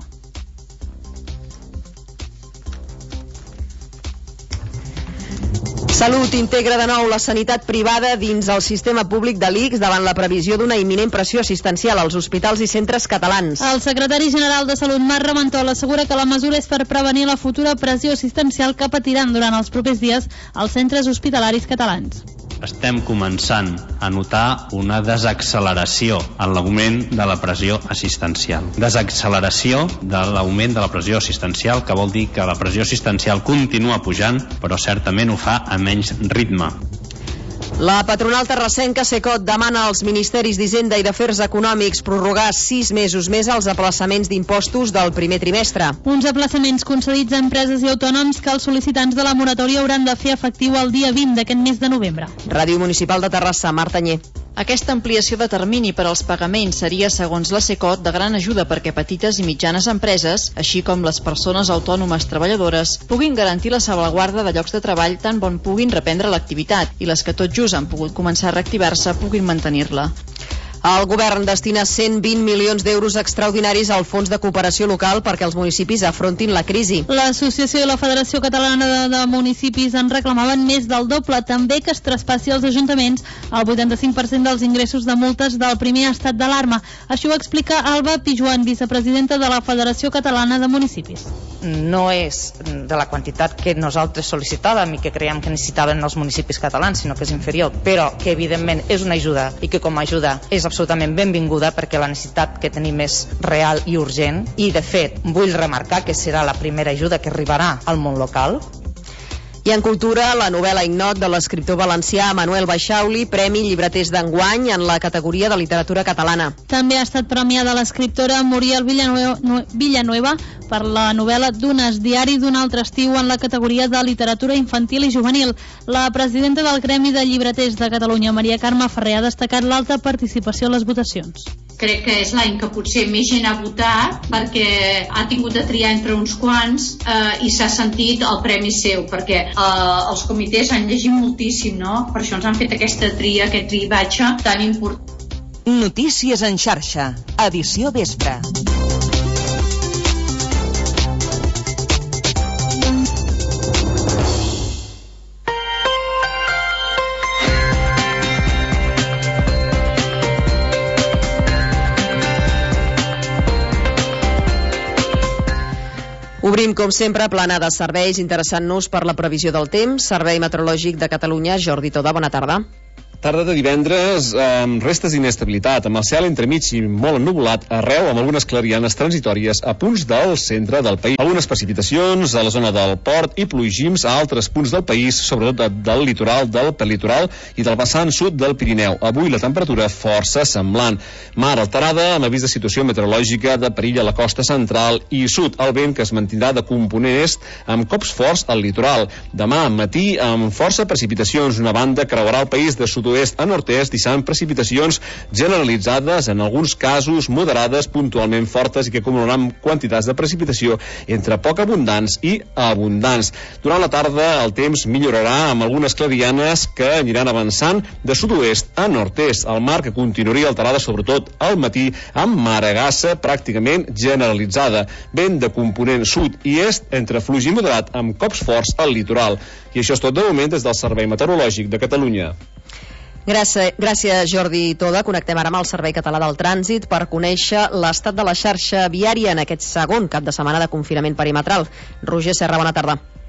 Salut integra de nou la sanitat privada dins el sistema públic de l'ICS davant la previsió d'una imminent pressió assistencial als hospitals i centres catalans. El secretari general de Salut, Marc Ramentol, assegura que la mesura és per prevenir la futura pressió assistencial que patiran durant els propers dies els centres hospitalaris catalans. Estem començant a notar una desacceleració en l'augment de la pressió assistencial. Desacceleració de l'augment de la pressió assistencial, que vol dir que la pressió assistencial continua pujant, però certament ho fa a menys ritme. La patronal terrassenca Secot demana als ministeris d'Hisenda i d'Afers Econòmics prorrogar 6 mesos més els aplaçaments d'impostos del primer trimestre. Uns aplaçaments concedits a empreses i autònoms que els sol·licitants de la moratòria hauran de fer efectiu el dia 20 d'aquest mes de novembre. Ràdio Municipal de Terrassa, Marta Nyer. Aquesta ampliació de termini per als pagaments seria, segons la Secot, de gran ajuda perquè petites i mitjanes empreses, així com les persones autònomes treballadores, puguin garantir la salvaguarda de llocs de treball tan bon puguin reprendre l'activitat i les que tot just han pogut començar a reactivar-se puguin mantenir-la. El govern destina 120 milions d'euros extraordinaris al Fons de Cooperació Local perquè els municipis afrontin la crisi. L'Associació i la Federació Catalana de Municipis en reclamaven més del doble, també que es traspassi als ajuntaments el 85% dels ingressos de multes del primer estat d'alarma. Això ho explica Alba Pijuan, vicepresidenta de la Federació Catalana de Municipis. No és de la quantitat que nosaltres sol·licitàvem i que creiem que necessitaven els municipis catalans, sinó que és inferior, però que evidentment és una ajuda i que com a ajuda és absolutament benvinguda perquè la necessitat que tenim és real i urgent i de fet vull remarcar que serà la primera ajuda que arribarà al món local. I en cultura, la novel·la Ignot de l'escriptor valencià Manuel Baixauli, Premi Llibreters d'enguany en la categoria de literatura catalana. També ha estat premiada l'escriptora Muriel Villanueva per la novel·la Dunes, diari d'un altre estiu en la categoria de literatura infantil i juvenil. La presidenta del Gremi de Llibreters de Catalunya, Maria Carme Ferrer, ha destacat l'alta participació a les votacions. Crec que és l'any que potser més gent ha votat perquè ha tingut de triar entre uns quants i s'ha sentit el premi seu, perquè els comitès han llegit moltíssim, no? Per això ens han fet aquesta tria, aquest tribatge tan important. Notícies en xarxa, edició vespre. Obrim, com sempre, plana de serveis interessant-nos per la previsió del temps. Servei Meteorològic de Catalunya, Jordi Toda, bona tarda. Tarda de divendres amb restes d'inestabilitat, amb el cel entremig i molt ennuvolat arreu, amb algunes clarianes transitòries a punts del centre del país. Algunes precipitacions a la zona del port i plogims a altres punts del país, sobretot del litoral, del prelitoral i del vessant sud del Pirineu. Avui la temperatura força semblant. Mar alterada amb avís de situació meteorològica de perill a la costa central i sud. El vent que es mantindrà de component est amb cops forts al litoral. Demà matí amb força precipitacions. Una banda creuarà el país de sud-oest a nord-est, deixant precipitacions generalitzades, en alguns casos moderades, puntualment fortes i que acumularan quantitats de precipitació entre poc abundants i abundants. Durant la tarda el temps millorarà amb algunes clarianes que aniran avançant de sud-oest a nord-est. El mar que continuaria alterada sobretot al matí amb maregassa pràcticament generalitzada. Vent de component sud i est entre fluix i moderat amb cops forts al litoral. I això és tot de moment des del Servei Meteorològic de Catalunya. Gràcies, Jordi Toda. Connectem ara amb el Servei Català del Trànsit per conèixer l'estat de la xarxa viària en aquest segon cap de setmana de confinament perimetral. Roger Serra, bona tarda.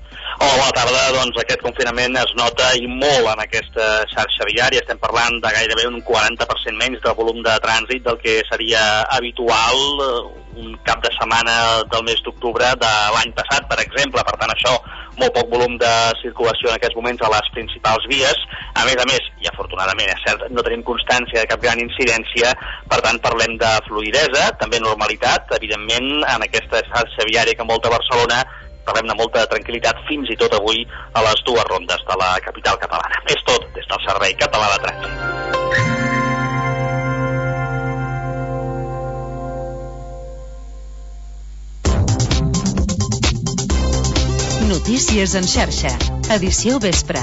Hola, bona tarda. Doncs aquest confinament es nota i molt en aquesta xarxa viària. Estem parlant de gairebé un 40% menys del volum de trànsit del que seria habitual un cap de setmana del mes d'octubre de l'any passat, per exemple. Per tant, això, molt poc volum de circulació en aquests moments a les principals vies. A més, i afortunadament, és cert, no tenim constància de cap gran incidència, per tant, parlem de fluïdesa, també normalitat, evidentment, en aquesta xarxa viària que envolta Barcelona. Parlem de molta tranquil·litat fins i tot avui a les dues rondes de la capital catalana. És tot des del Servei Català de Trànsit. Notícies en xarxa. Edició vespre.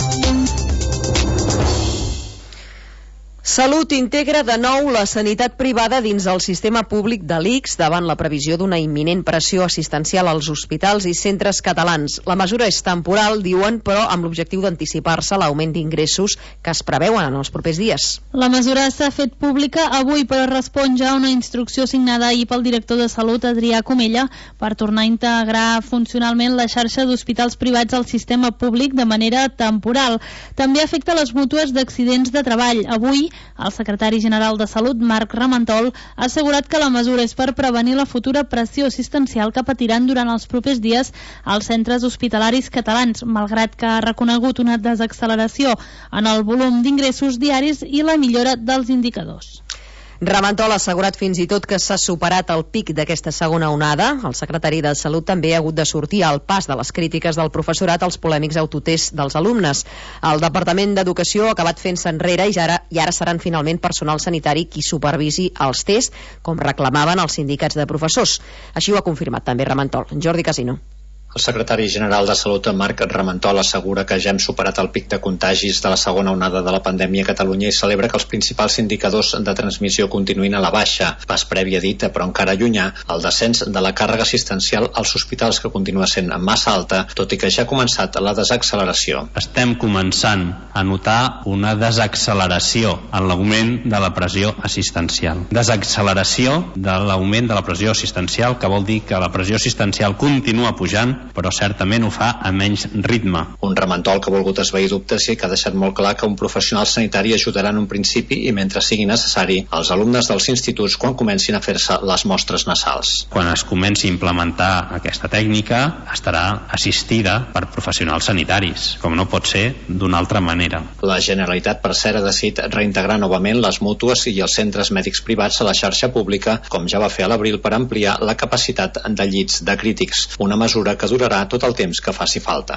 Salut integra de nou la sanitat privada dins el sistema públic de l'ICS davant la previsió d'una imminent pressió assistencial als hospitals i centres catalans. La mesura és temporal, diuen, però amb l'objectiu d'anticipar-se l'augment d'ingressos que es preveuen en els propers dies. La mesura s'ha fet pública avui, però respon ja a una instrucció signada ahir pel director de Salut, Adrià Comella, per tornar a integrar funcionalment la xarxa d'hospitals privats al sistema públic de manera temporal. També afecta les mútues d'accidents de treball. Avui, el secretari general de Salut, Marc Ramentol, ha assegurat que la mesura és per prevenir la futura pressió assistencial que patiran durant els propers dies als centres hospitalaris catalans, malgrat que ha reconegut una desacceleració en el volum d'ingressos diaris i la millora dels indicadors. Ramentol ha assegurat fins i tot que s'ha superat el pic d'aquesta segona onada. El secretari de Salut també ha hagut de sortir al pas de les crítiques del professorat als polèmics autotests dels alumnes. El Departament d'Educació ha acabat fent-se enrere i ara seran finalment personal sanitari qui supervisi els tests, com reclamaven els sindicats de professors. Així ho ha confirmat també Ramentol. Jordi Casino. El secretari general de Salut, Marc Ramentol, assegura que ja hem superat el pic de contagis de la segona onada de la pandèmia a Catalunya i celebra que els principals indicadors de transmissió continuïn a la baixa. Pas previ, ha dit, però encara llunyà, el descens de la càrrega assistencial als hospitals, que continua sent massa alta, tot i que ja ha començat la desacceleració. Estem començant a notar una desacceleració en l'augment de la pressió assistencial. Desacceleració de l'augment de la pressió assistencial, que vol dir que la pressió assistencial continua pujant, però certament ho fa a menys ritme. Un Ramentol que ha volgut esvair dubtes i que ha deixat molt clar que un professional sanitari ajudarà en un principi i, mentre sigui necessari, els alumnes dels instituts quan comencin a fer-se les mostres nasals. Quan es comenci a implementar aquesta tècnica, estarà assistida per professionals sanitaris, com no pot ser d'una altra manera. La Generalitat, per cert, ha decidit reintegrar novament les mútues i els centres mèdics privats a la xarxa pública, com ja va fer a l'abril, per ampliar la capacitat de llits de crítics, una mesura que durarà tot el temps que faci falta.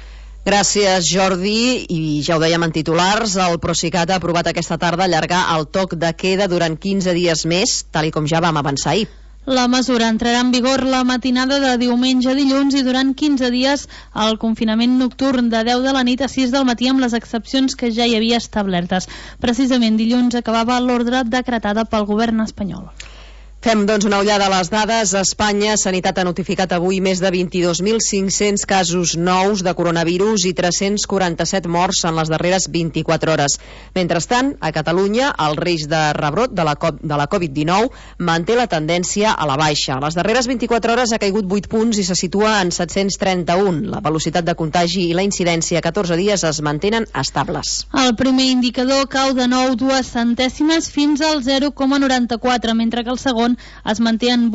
Gràcies, Jordi. I ja ho dèiem en titulars, el Procicat ha aprovat aquesta tarda allargar el toc de queda durant 15 dies més, tal i com ja vam avançar ahir. La mesura entrarà en vigor la matinada de diumenge a dilluns i durant 15 dies el confinament nocturn de 10 de la nit a 6 del matí amb les excepcions que ja hi havia establertes. Precisament dilluns acabava l'ordre decretada pel govern espanyol. Fem, doncs, una ullada a les dades. A Espanya, Sanitat ha notificat avui més de 22.500 casos nous de coronavirus i 347 morts en les darreres 24 hores. Mentrestant, a Catalunya, el risc de rebrot de la Covid-19 manté la tendència a la baixa. A les darreres 24 hores ha caigut 8 punts i se situa en 731. La velocitat de contagi i la incidència a 14 dies es mantenen estables. El primer indicador cau de nou 2 centèsimes fins al 0,94, mentre que el segon es manté en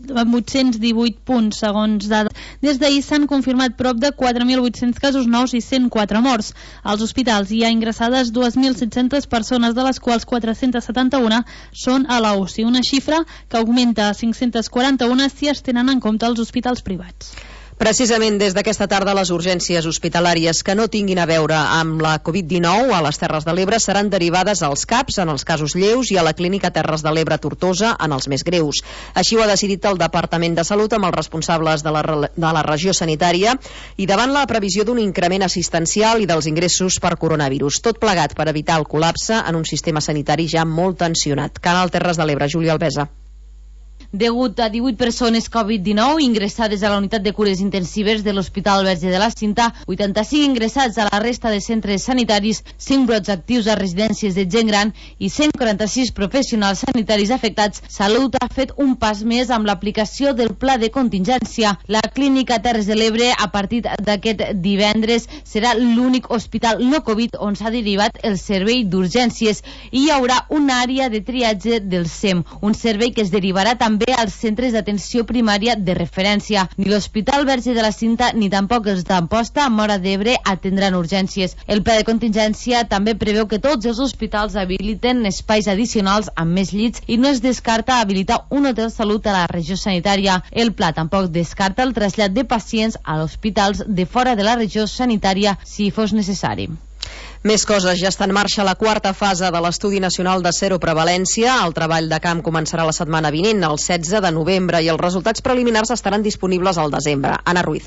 818 punts, segons dades. Des d'ahir s'han confirmat prop de 4.800 casos nous i 104 morts. Als hospitals hi ha ingressades 2.700 persones, de les quals 471 són a la UCI, una xifra que augmenta a 541 si es tenen en compte els hospitals privats. Precisament des d'aquesta tarda les urgències hospitalàries que no tinguin a veure amb la Covid-19 a les Terres de l'Ebre seran derivades als CAPs en els casos lleus i a la Clínica Terres de l'Ebre Tortosa en els més greus. Així ho ha decidit el Departament de Salut amb els responsables de la regió sanitària i davant la previsió d'un increment assistencial i dels ingressos per coronavirus. Tot plegat per evitar el col·lapse en un sistema sanitari ja molt tensionat. Canal Terres de l'Ebre, Júlia Albesa. degut a 18 persones Covid-19 ingressades a la unitat de cures intensives de l'Hospital Verge de la Cinta, 85 ingressats a la resta de centres sanitaris, 5 brots actius a residències de gent gran i 146 professionals sanitaris afectats. Salut ha fet un pas més amb l'aplicació del pla de contingència. La clínica Terres de l'Ebre, a partir d'aquest divendres, serà l'únic hospital no Covid on s'ha derivat el servei d'urgències i hi haurà una àrea de triatge del SEM, un servei que es derivarà també als centres d'atenció primària de referència. Ni l'Hospital Verge de la Cinta ni tampoc els d'Amposta, a Móra d'Ebre, atendran urgències. El pla de contingència també preveu que tots els hospitals habiliten espais addicionals amb més llits i no es descarta habilitar un hotel salut a la regió sanitària. El pla tampoc descarta el trasllat de pacients a hospitals de fora de la regió sanitària si fos necessari. Més coses, ja està en marxa la quarta fase de l'Estudi Nacional de Seroprevalència. El treball de camp començarà la setmana vinent, el 16 de novembre, i els resultats preliminars estaran disponibles al desembre. Anna Ruiz.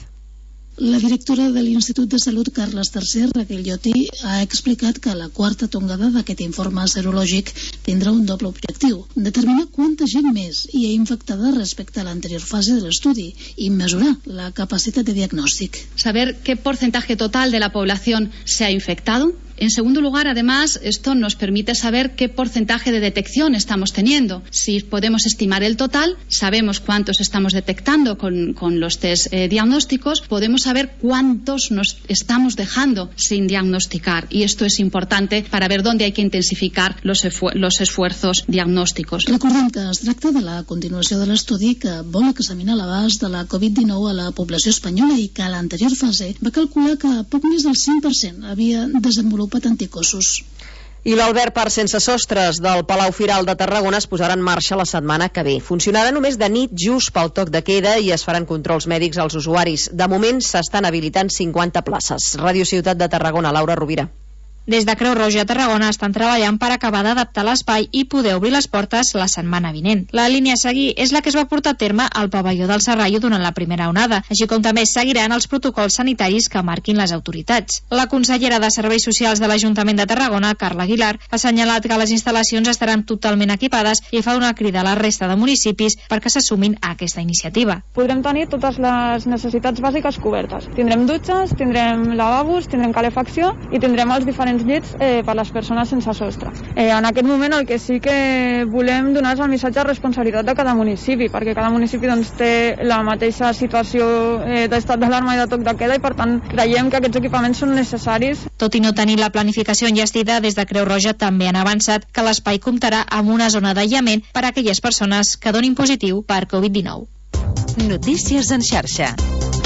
La directora de l'Institut de Salut Carles III, Raquel Lloti, ha explicat que la quarta tongada d'aquest informe serològic tindrà un doble objectiu: determinar quanta gent més hi ha infectada respecte a l'anterior fase de l'estudi i mesurar la capacitat de diagnòstic. Saber qué porcentaje total de la población se ha infectado. En segundo lugar, además, esto nos permite saber qué porcentaje de detección estamos teniendo. Si podemos estimar el total, sabemos cuántos estamos detectando con los test diagnósticos, podemos saber cuántos nos estamos dejando sin diagnosticar. Y esto es importante para ver dónde hay que intensificar los esfuerzos diagnósticos. Recordem que es tracta de la continuació de l'estudi que vol examinar l'abast de la Covid-19 a la població espanyola i que a l'anterior fase va calcular que poc més del 5% havia desenvolupat anticossos. I l'Albert Parc sense sostres del Palau Firal de Tarragona es posarà en marxa la setmana que ve. Funcionarà només de nit just pel toc de queda i es faran controls mèdics als usuaris. De moment s'estan habilitant 50 places. Ràdio Ciutat de Tarragona, Laura Rovira. Des de Creu Roja a Tarragona estan treballant per acabar d'adaptar l'espai i poder obrir les portes la setmana vinent. La línia a seguir és la que es va portar a terme al pavelló del Serrallo durant la primera onada, així com també seguiran els protocols sanitaris que marquin les autoritats. La consellera de Serveis Socials de l'Ajuntament de Tarragona, Carla Aguilar, ha assenyalat que les instal·lacions estaran totalment equipades i fa una crida a la resta de municipis perquè s'assumin a aquesta iniciativa. Podrem tenir totes les necessitats bàsiques cobertes. Tindrem dutxes, tindrem lavabos, tindrem calefacció i tindrem els diferents llits per les persones sense sostre. En aquest moment el que sí que volem donar és el missatge de responsabilitat de cada municipi, perquè cada municipi té la mateixa situació d'estat d'alarma i de toc de queda i per tant creiem que aquests equipaments són necessaris. Tot i no tenir la planificació enllestida, des de Creu Roja també han avançat que l'espai comptarà amb una zona d'aïllament per a aquelles persones que donin positiu per Covid-19. Notícies en xarxa.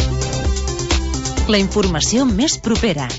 La informació més propera.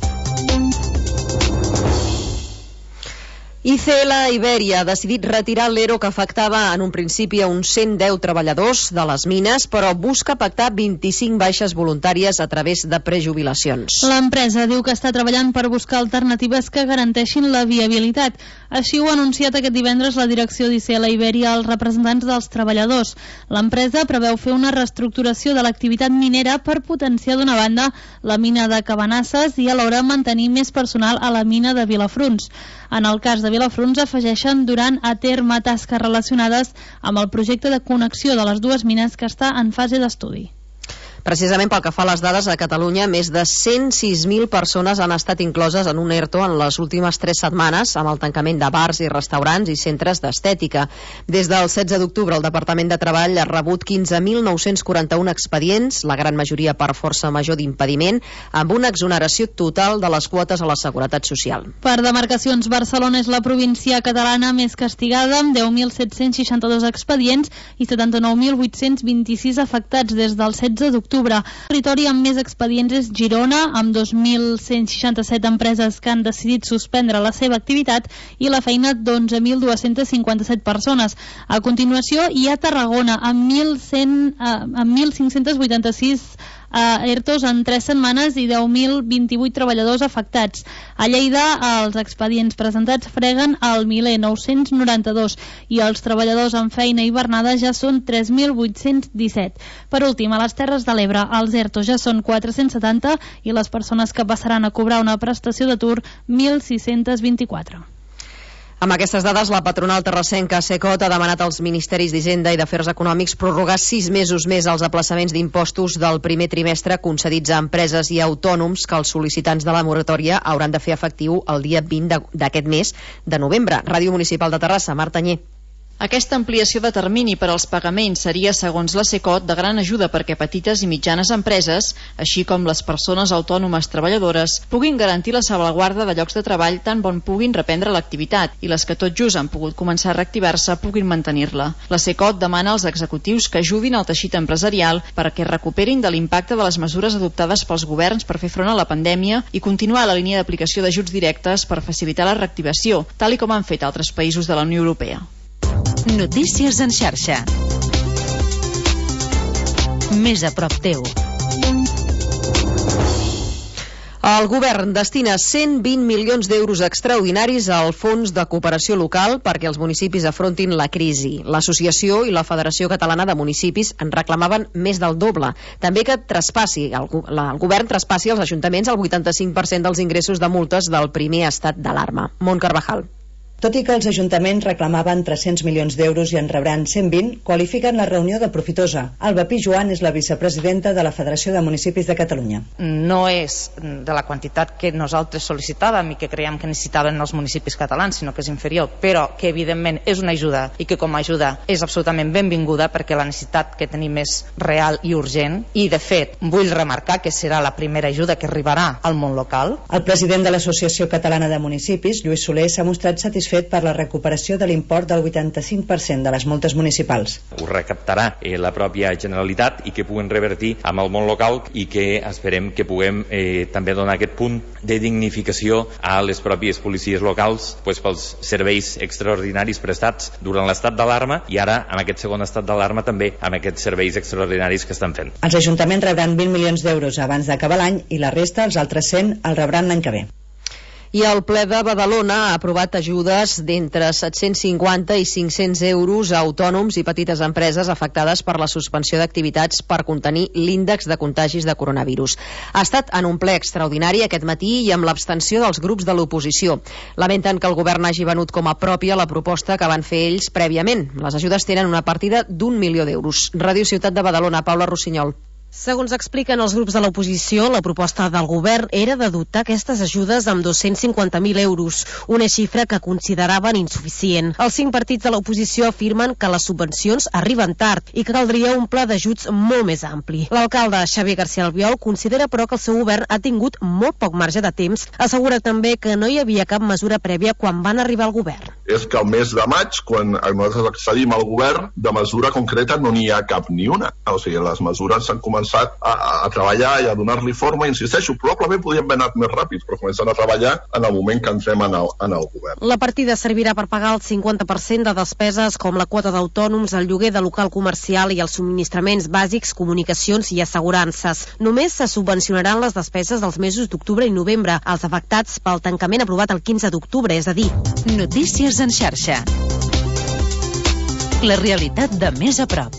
ICL Iberia ha decidit retirar l'ERO que afectava en un principi a uns 110 treballadors de les mines, però busca pactar 25 baixes voluntàries a través de prejubilacions. L'empresa diu que està treballant per buscar alternatives que garanteixin la viabilitat. Així ho ha anunciat aquest divendres la direcció d'ICL Iberia als representants dels treballadors. L'empresa preveu fer una reestructuració de l'activitat minera per potenciar d'una banda la mina de Cabanasses i alhora mantenir més personal a la mina de Vilafruns. En el cas de Vilafruns afegeixen durant a terme tasques relacionades amb el projecte de connexió de les dues mines que està en fase d'estudi. Precisament pel que fa a les dades, a Catalunya més de 106.000 persones han estat incloses en un ERTO en les últimes 3 setmanes amb el tancament de bars i restaurants i centres d'estètica. Des del 16 d'octubre el Departament de Treball ha rebut 15.941 expedients, la gran majoria per força major d'impediment, amb una exoneració total de les quotes a la Seguretat Social. Per demarcacions, Barcelona és la província catalana més castigada, amb 10.762 expedients i 79.826 afectats des del 16 d'octubre. El territori amb més expedients és Girona, amb 2.167 empreses que han decidit suspendre la seva activitat i la feina d'11.257 persones. A continuació hi ha Tarragona, amb 1.586 ERTOs en 3 setmanes i 10.028 treballadors afectats. A Lleida, els expedients presentats freguen el 1.992 i els treballadors en feina hivernada ja són 3.817. Per últim, a les Terres de l'Ebre, els ERTOs ja són 470 i les persones que passaran a cobrar una prestació d'atur 1.624. Amb aquestes dades, la patronal terrassenca Secot ha demanat als Ministeris d'Hisenda i d'Afers Econòmics prorrogar 6 mesos més els aplaçaments d'impostos del primer trimestre concedits a empreses i autònoms que els sol·licitants de la moratòria hauran de fer efectiu el dia 20 d'aquest mes de novembre. Ràdio Municipal de Terrassa, Marta Nyer. Aquesta ampliació de termini per als pagaments seria, segons la Secot, de gran ajuda perquè petites i mitjanes empreses, així com les persones autònomes treballadores, puguin garantir la salvaguarda de llocs de treball tan bon puguin reprendre l'activitat i les que tot just han pogut començar a reactivar-se puguin mantenir-la. La Secot demana als executius que ajudin al teixit empresarial perquè recuperin de l'impacte de les mesures adoptades pels governs per fer front a la pandèmia i continuar la línia d'aplicació d'ajuts directes per facilitar la reactivació, tal i com han fet altres països de la Unió Europea. Notícies en xarxa. Més a prop teu. El govern destina 120 milions d'euros extraordinaris al Fons de Cooperació Local perquè els municipis afrontin la crisi. L'Associació i la Federació Catalana de Municipis en reclamaven més del doble. També que el govern traspassi als ajuntaments el 85% dels ingressos de multes del primer estat d'alarma. Mont Carvajal. Tot i que els ajuntaments reclamaven 300 milions d'euros i en rebran 120, qualifiquen la reunió de profitosa. Alba Pijuan és la vicepresidenta de la Federació de Municipis de Catalunya. No és de la quantitat que nosaltres sol·licitàvem i que creiem que necessitaven els municipis catalans, sinó que és inferior, però que evidentment és una ajuda i que com a ajuda és absolutament benvinguda perquè la necessitat que tenim és real i urgent i de fet vull remarcar que serà la primera ajuda que arribarà al món local. El president de l'Associació Catalana de Municipis, Lluís Soler, s'ha mostrat satisfet per la recuperació de l'import del 85% de les multes municipals. Ho recaptarà la pròpia Generalitat i que puguen revertir amb el món local i que esperem que puguem també donar aquest punt de dignificació a les pròpies policies locals pels serveis extraordinaris prestats durant l'estat d'alarma i ara amb aquest segon estat d'alarma també amb aquests serveis extraordinaris que estan fent. Els ajuntaments rebran 20 milions d'euros abans d'acabar l'any i la resta, els altres 100, el rebran l'any que ve. I el ple de Badalona ha aprovat ajudes d'entre 750 i 500 euros a autònoms i petites empreses afectades per la suspensió d'activitats per contenir l'índex de contagis de coronavirus. Ha estat en un ple extraordinari aquest matí i amb l'abstenció dels grups de l'oposició. Lamenten que el govern hagi venut com a pròpia la proposta que van fer ells prèviament. Les ajudes tenen una partida d'1 milió d'euros. Ràdio Ciutat de Badalona, Paula Rossinyol. Segons expliquen els grups de l'oposició, la proposta del govern era de dotar aquestes ajudes amb 250.000 euros, una xifra que consideraven insuficient. Els 5 partits de l'oposició afirmen que les subvencions arriben tard i que caldria un pla d'ajuts molt més ampli. L'alcalde Xavier García Albiol considera però que el seu govern ha tingut molt poc marge de temps. Assegura també que no hi havia cap mesura prèvia quan van arribar al govern. És que el mes de maig, quan nosaltres accedim al govern, de mesura concreta no n'hi ha cap ni una. O sigui, les mesures s'han començat a treballar i a donar-li forma, insisteixo, probablement podríem haver anat més ràpids, però començant a treballar en el moment que entrem en el govern. La partida servirà per pagar el 50% de despeses com la quota d'autònoms, el lloguer de local comercial i els subministraments bàsics, comunicacions i assegurances. Només se subvencionaran les despeses dels mesos d'octubre i novembre, els afectats pel tancament aprovat el 15 d'octubre, és a dir... Notícies en xarxa. La realitat de més a prop.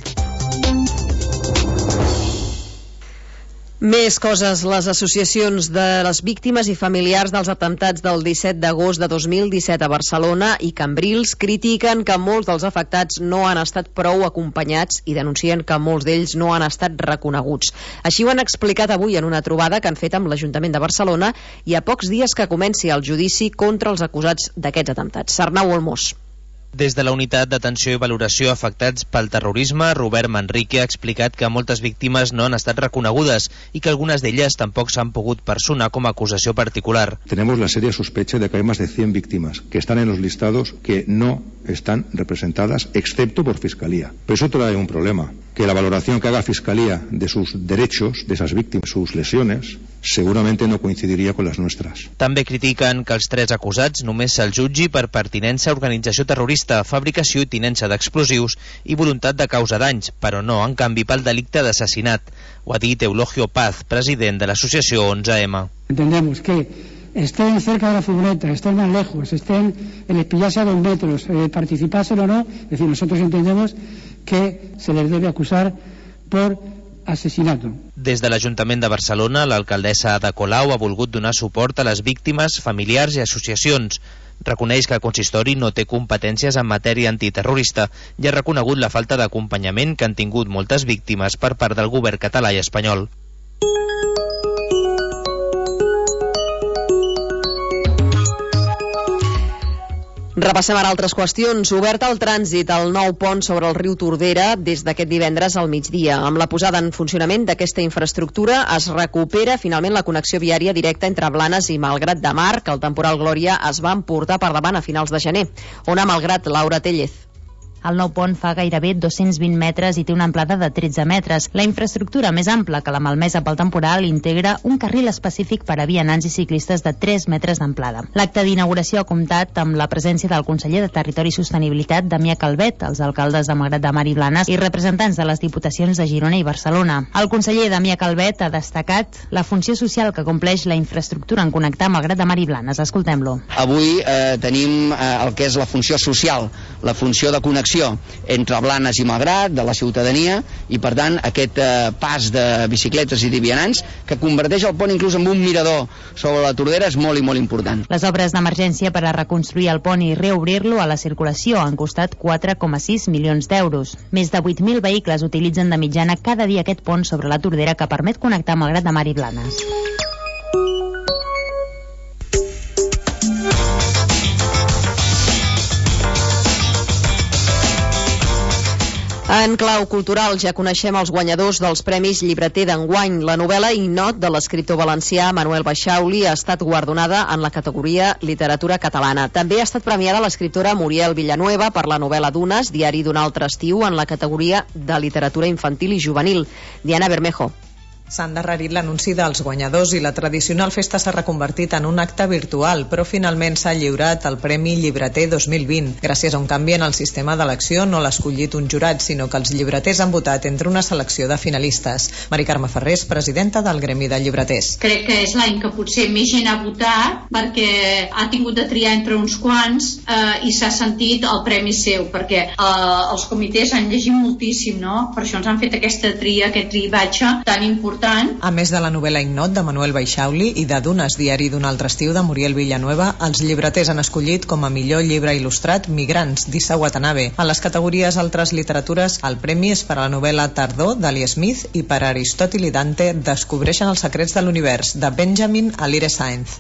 Més coses. Les associacions de les víctimes i familiars dels atemptats del 17 d'agost de 2017 a Barcelona i Cambrils critiquen que molts dels afectats no han estat prou acompanyats i denuncien que molts d'ells no han estat reconeguts. Així ho han explicat avui en una trobada que han fet amb l'Ajuntament de Barcelona i a pocs dies que comenci el judici contra els acusats d'aquests atemptats. Arnau Olmos. Des de la Unitat d'Atenció i Valoració Afectats pel Terrorisme, Robert Manrique ha explicat que moltes víctimes no han estat reconegudes y que algunas de ellas tampoco s'han pogut personar com a acusació particular. Tenemos la seria sospecha de que hay más de 100 víctimas que están en los listados que no están representadas excepto por Fiscalía. Pero eso trae un problema, que la valoración que haga Fiscalía de sus derechos, de esas víctimas, sus lesiones, seguramente no coincidiria con les nostres. També critiquen que els 3 acusats només se'ls jutgi per pertinença a organització terrorista, fabricació i tinença d'explosius i voluntat de causar danys, però no, en canvi, pel delicte d'assassinat. Ho ha dit Eulogio Paz, president de l'associació 11M. Entendemos que estén cerca de la furgoneta, estén más lejos, estén en el pillarse a 2 metros, participasen o no, es decir, nosotros entendemos que se les debe acusar por asesinato. Des de l'Ajuntament de Barcelona, l'alcaldessa Ada Colau ha volgut donar suport a les víctimes, familiars i associacions. Reconeix que el consistori no té competències en matèria antiterrorista i ha reconegut la falta d'acompanyament que han tingut moltes víctimes per part del govern català i espanyol. Repassem ara altres qüestions. Obert el trànsit al nou pont sobre el riu Tordera des d'aquest divendres al migdia. Amb la posada en funcionament d'aquesta infraestructura es recupera finalment la connexió viària directa entre Blanes i Malgrat de Mar, que el temporal Glòria es va emportar per davant a finals de gener. On a Malgrat, Laura Tellez. El nou pont fa gairebé 220 metres i té una amplada de 13 metres. La infraestructura més ampla que la malmesa pel temporal integra un carril específic per a vianants i ciclistes de 3 metres d'amplada. L'acte d'inauguració ha comptat amb la presència del conseller de Territori i Sostenibilitat, Damià Calvet, els alcaldes de Malgrat de Mar i Blanes i representants de les diputacions de Girona i Barcelona. El conseller Damià Calvet ha destacat la funció social que compleix la infraestructura en connectar Malgrat de Mar i Blanes. Escoltem-lo. Avui tenim el que és la funció social, la funció de connexió entre Blanes i Malgrat, de la ciutadania, i per tant aquest pas de bicicletes i de vianants que converteix el pont inclús en un mirador sobre la Tordera és molt i molt important. Les obres d'emergència per a reconstruir el pont i reobrir-lo a la circulació han costat 4,6 milions d'euros. Més de 8.000 vehicles utilitzen de mitjana cada dia aquest pont sobre la Tordera que permet connectar Malgrat de Mar i Blanes. En clau cultural ja coneixem els guanyadors dels Premis Llibreter d'enguany. La novel·la Innot de l'escriptor valencià Manuel Baixauli ha estat guardonada en la categoria Literatura Catalana. També ha estat premiada l'escriptora Muriel Villanueva per la novel·la Dunes, Diari d'un altre estiu, en la categoria de Literatura Infantil i Juvenil. Diana Bermejo. S'ha endarrerit l'anunci dels guanyadors i la tradicional festa s'ha reconvertit en un acte virtual, però finalment s'ha lliurat el Premi Llibreter 2020. Gràcies a un canvi en el sistema d'elecció no l'ha escollit un jurat, sinó que els llibreters han votat entre una selecció de finalistes. Mari Carme Ferrés, presidenta del Gremi de Llibreters. Crec que és l'any que potser més gent ha votat perquè ha tingut de triar entre uns quants i s'ha sentit el premi seu, perquè els comitès han llegit moltíssim, no? Per això ens han fet aquesta tria, aquest cribatge tan important. A més de la novel·la Innot de Manuel Baixauli i de Dunes, Diari d'un altre estiu de Muriel Villanueva, els llibreters han escollit com a millor llibre il·lustrat Migrants, d'Issa Watanabe. A les categories Altres Literatures, el premi és per a la novel·la Tardor, d'Ali Smith, i per a Aristòtil i Dante Descobreixen els secrets de l'univers, de Benjamin Alire Sainz.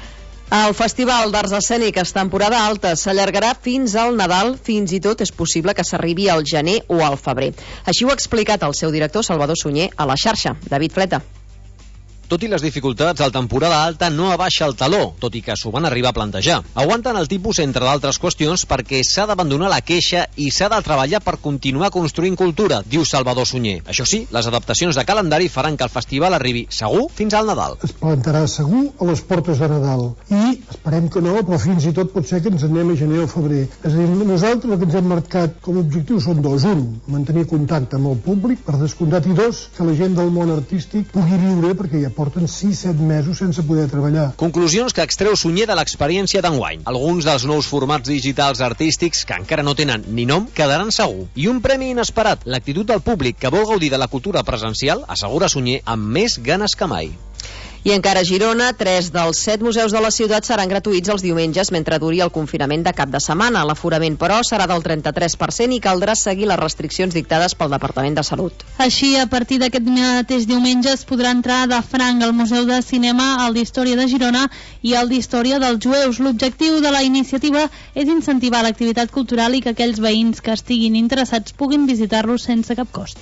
El Festival d'Arts Escèniques temporada alta s'allargarà fins al Nadal, fins i tot és possible que s'arribi al gener o al febrer. Així ho ha explicat el seu director Salvador Sunyer a la xarxa. David Fleta. Tot i les dificultats, el temporada alta no abaixa el taló, tot i que s'ho van arribar a plantejar. Aguanten el tipus, entre d'altres qüestions, perquè s'ha d'abandonar la queixa i s'ha de treballar per continuar construint cultura, diu Salvador Sunyer. Això sí, les adaptacions de calendari faran que el festival arribi segur fins al Nadal. Es plantarà segur a les portes de Nadal i esperem que no, però fins i tot pot ser que ens anem a gener o febrer. És a dir, nosaltres el que ens hem marcat com a objectiu són dos. Un, mantenir contacte amb el públic, per descomptat, i dos, que la gent del món artístic pugui viure, perquè ja porten 6-7 mesos sense poder treballar. Conclusions que extreu Sunyer de l'experiència d'enguany. Alguns dels nous formats digitals artístics que encara no tenen ni nom quedaran segur. I un premi inesperat, l'actitud del públic que vol gaudir de la cultura presencial, assegura Sunyer, amb més ganes que mai. I encara a Girona, 3 dels 7 museus de la ciutat seran gratuïts els diumenges mentre duri el confinament de cap de setmana. L'aforament, però, serà del 33% i caldrà seguir les restriccions dictades pel Departament de Salut. Així, a partir d'aquest mateix diumenge es podrà entrar de franc al Museu de Cinema, al d'Història de Girona i al d'Història dels Jueus. L'objectiu de la iniciativa és incentivar l'activitat cultural i que aquells veïns que estiguin interessats puguin visitar-los sense cap cost.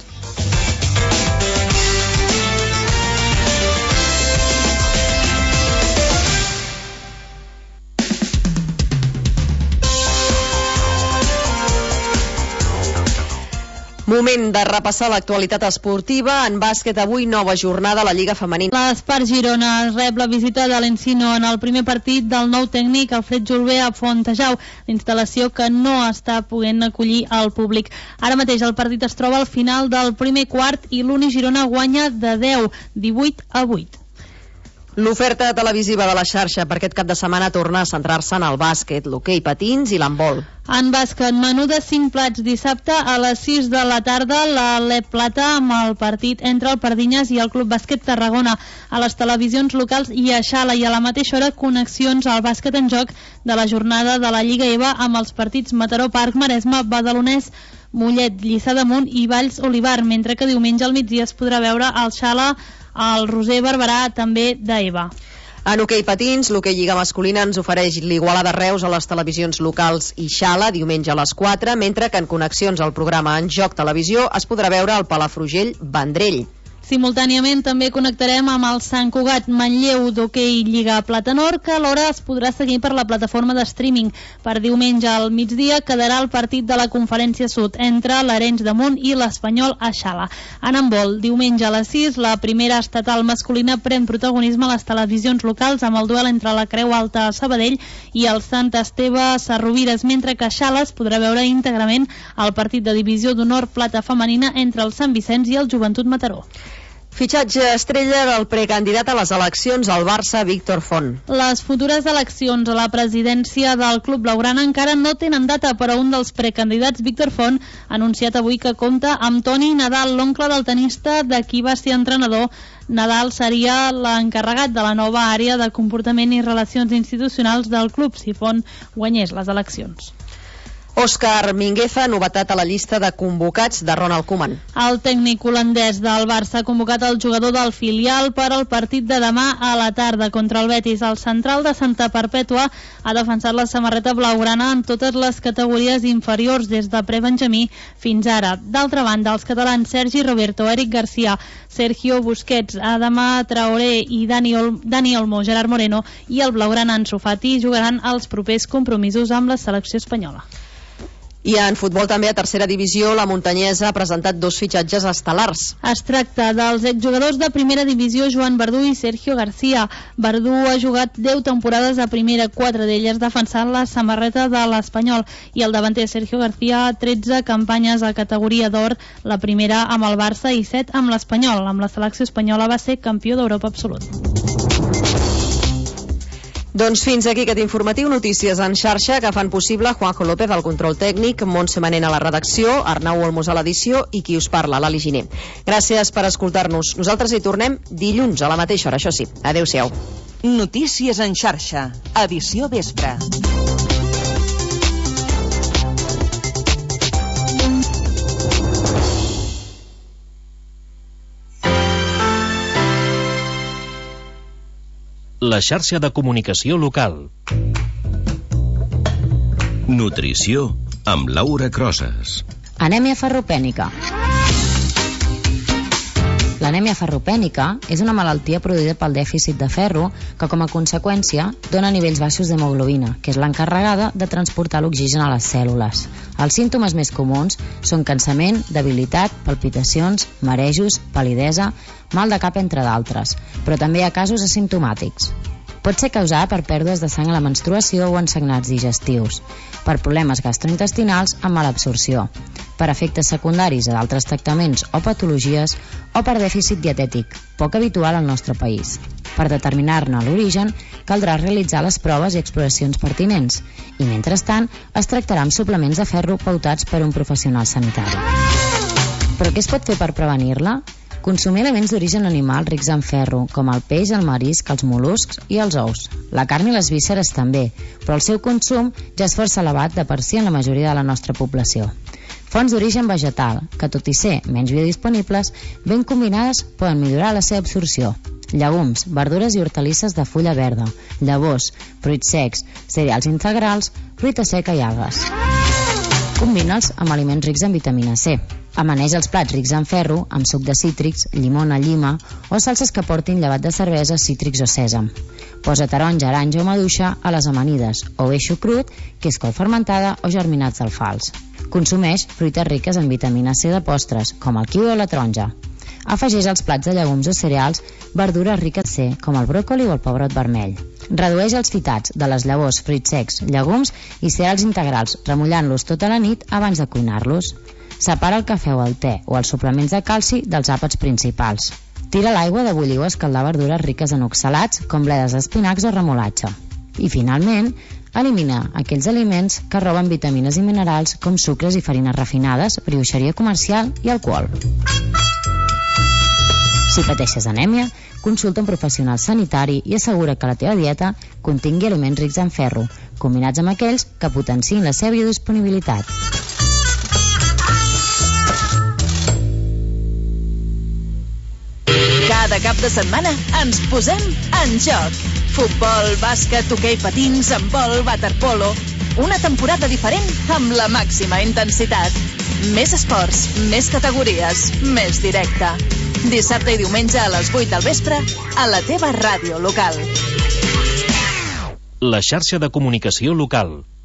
Moment de repassar l'actualitat esportiva. En bàsquet, avui nova jornada a la Lliga Femenina. L'Espart Girona rep la visita de l'Encino en el primer partit del nou tècnic Alfred Julvé a Fontejau, l'instal·lació que no està podent acollir el públic. Ara mateix el partit es troba al final del primer quart i l'Uni Girona guanya de 10, 18-8. L'oferta televisiva de la xarxa per aquest cap de setmana torna a centrar-se en el bàsquet, l'hoquei patins i l'handbol. En bàsquet, menú de 5 plats dissabte a les 6 de la tarda, la LEP Plata amb el partit entre el Pardinyes i el Club Bàsquet Tarragona. A les televisions locals i a Xala, i a la mateixa hora connexions al bàsquet en joc de la jornada de la Lliga EVA amb els partits Mataró Parc Maresme, Badalonès, Mollet, Lliçà d'Amunt i Valls Olivar, mentre que diumenge al migdia es podrà veure al Xala el Roser Barberà, també d'EVA. En hoquei patins, l'hoquei lliga masculina ens ofereix l'Igualada Reus a les televisions locals i Xala diumenge a les 4, mentre que en connexions al programa En Joc Televisió es podrà veure el Palafrugell Vendrell. Simultàniament també connectarem amb el Sant Cugat Manlleu d'hoquei Lliga Platanor, que alhora es podrà seguir per la plataforma de streaming. Per diumenge al migdia quedarà el partit de la Conferència Sud entre l'Arenys de Munt i l'Espanyol a Xala. En handbol, diumenge a les 6, la primera estatal masculina pren protagonisme a les televisions locals amb el duel entre la Creu Alta a Sabadell i el Sant Esteve Sarrovires, mentre que a Xala es podrà veure íntegrament el partit de divisió d'honor plata femenina entre el Sant Vicenç i el Joventut Mataró. Fitxatge estrella del precandidat a les eleccions al Barça, Víctor Font. Les futures eleccions a la presidència del Club Blaugrana encara no tenen data, però un dels precandidats, Víctor Font, ha anunciat avui que compta amb Toni Nadal, l'oncle del tenista de qui va ser entrenador. Nadal seria l'encarregat de la nova àrea de comportament i relacions institucionals del club si Font guanyés les eleccions. Òscar Mingueza, novetat a la llista de convocats de Ronald Koeman. El tècnic holandès del Barça ha convocat el jugador del filial per al partit de demà a la tarda contra el Betis. El central de Santa Perpètua ha defensat la samarreta blaugrana en totes les categories inferiors, des de pre-benjamí fins ara. D'altra banda, els catalans Sergi Roberto, Eric Garcia, Sergio Busquets, Adama Traoré i Dani Olmo, Gerard Moreno i el blaugrana Ansu Fati jugaran els propers compromisos amb la selecció espanyola. I en futbol també a tercera divisió, la muntanyesa ha presentat 2 fitxatges estel·lars. Es tracta dels exjugadors de primera divisió Joan Verdú i Sergio García. Verdú ha jugat 10 temporades a primera, 4 d'elles defensant la samarreta de l'Espanyol, i el davanter Sergio García 13 campanyes a categoria d'or, la primera amb el Barça i 7 amb l'Espanyol. Amb la selecció espanyola va ser campió d'Europa absolut. Doncs fins aquí aquest informatiu, notícies en xarxa que fan possible Juanjo López al control tècnic, Montse Manent a la redacció, Arnau Olmos a l'edició i qui us parla, l'Ali Giner. Gràcies per escoltar-nos. Nosaltres hi tornem dilluns a la mateixa hora, això sí. Adéu-siau. Notícies en xarxa, edició vespre. La xarxa de comunicació local. Nutrició amb Laura Crosas. Anèmia ferropènica. L'anèmia ferropènica és una malaltia produïda pel dèficit de ferro que, com a conseqüència, dona nivells baixos d'hemoglobina, que és l'encarregada de transportar l'oxigen a les cèl·lules. Els símptomes més comuns són cansament, debilitat, palpitacions, marejos, palidesa, mal de cap, entre d'altres, però també hi ha casos asimptomàtics. Pot ser causada per pèrdues de sang a la menstruació o en sagnats digestius, per problemes gastrointestinals amb malabsorció, per efectes secundaris a d'altres tractaments o patologies, o per dèficit dietètic, poc habitual al nostre país. Per determinar-ne l'origen, caldrà realitzar les proves i exploracions pertinents, i mentrestant es tractarà amb suplements de ferro pautats per un professional sanitari. Però què es pot fer per prevenir-la? Consumir aliments d'origen animal rics en ferro, com el peix, el marisc, els mol·luscs i els ous. La carn i les vísceres també, però el seu consum ja és força elevat de per si en la majoria de la nostra població. Fonts d'origen vegetal, que tot i ser menys biodisponibles, ben combinades poden millorar la seva absorció. Llegums, verdures i hortalisses de fulla verda, llavors, fruits secs, cereals integrals, fruita seca i algues. Combina'ls amb aliments rics en vitamina C. Amaneja els plats rics en ferro amb suc de cítrics, llimona, llima o salses que portin llevat de cervesa, cítrics o sèsam. Posa taronja, aranja o maduixa a les amanides o bé xucrut, que és col fermentada o germinats d'alfals. Consumeix fruites riques en vitamina C de postres, com el kiwi o la taronja. Afegeix als plats de llegums o cereals verdures riques en C, com el bròcoli o el pebrot vermell. Redueix els fitats de les llavors, fruits secs, llegums i cereals integrals, remullant-los tota la nit abans de cuinar-los. Separa el cafè o el te o els suplements de calci dels àpats principals. Tira l'aigua de bullir o escaldar verdures riques en oxalats, com bledes d'espinacs o remolatxa. I finalment, elimina aquells aliments que roben vitamines i minerals com sucres i farines refinades, brioixeria comercial i alcohol. Si pateixes anèmia, consulta un professional sanitari i assegura que la teva dieta contingui aliments rics en ferro, combinats amb aquells que potenciïn la seva biodisponibilitat. Cada cap de setmana ens posem en joc. Futbol, bàsquet, hoquei patins, handbol, waterpolo. Una temporada diferent amb la màxima intensitat. Més esports, més categories, més directe. Dissabte i diumenge a les 8 del vespre a la teva ràdio local. La xarxa de comunicació local.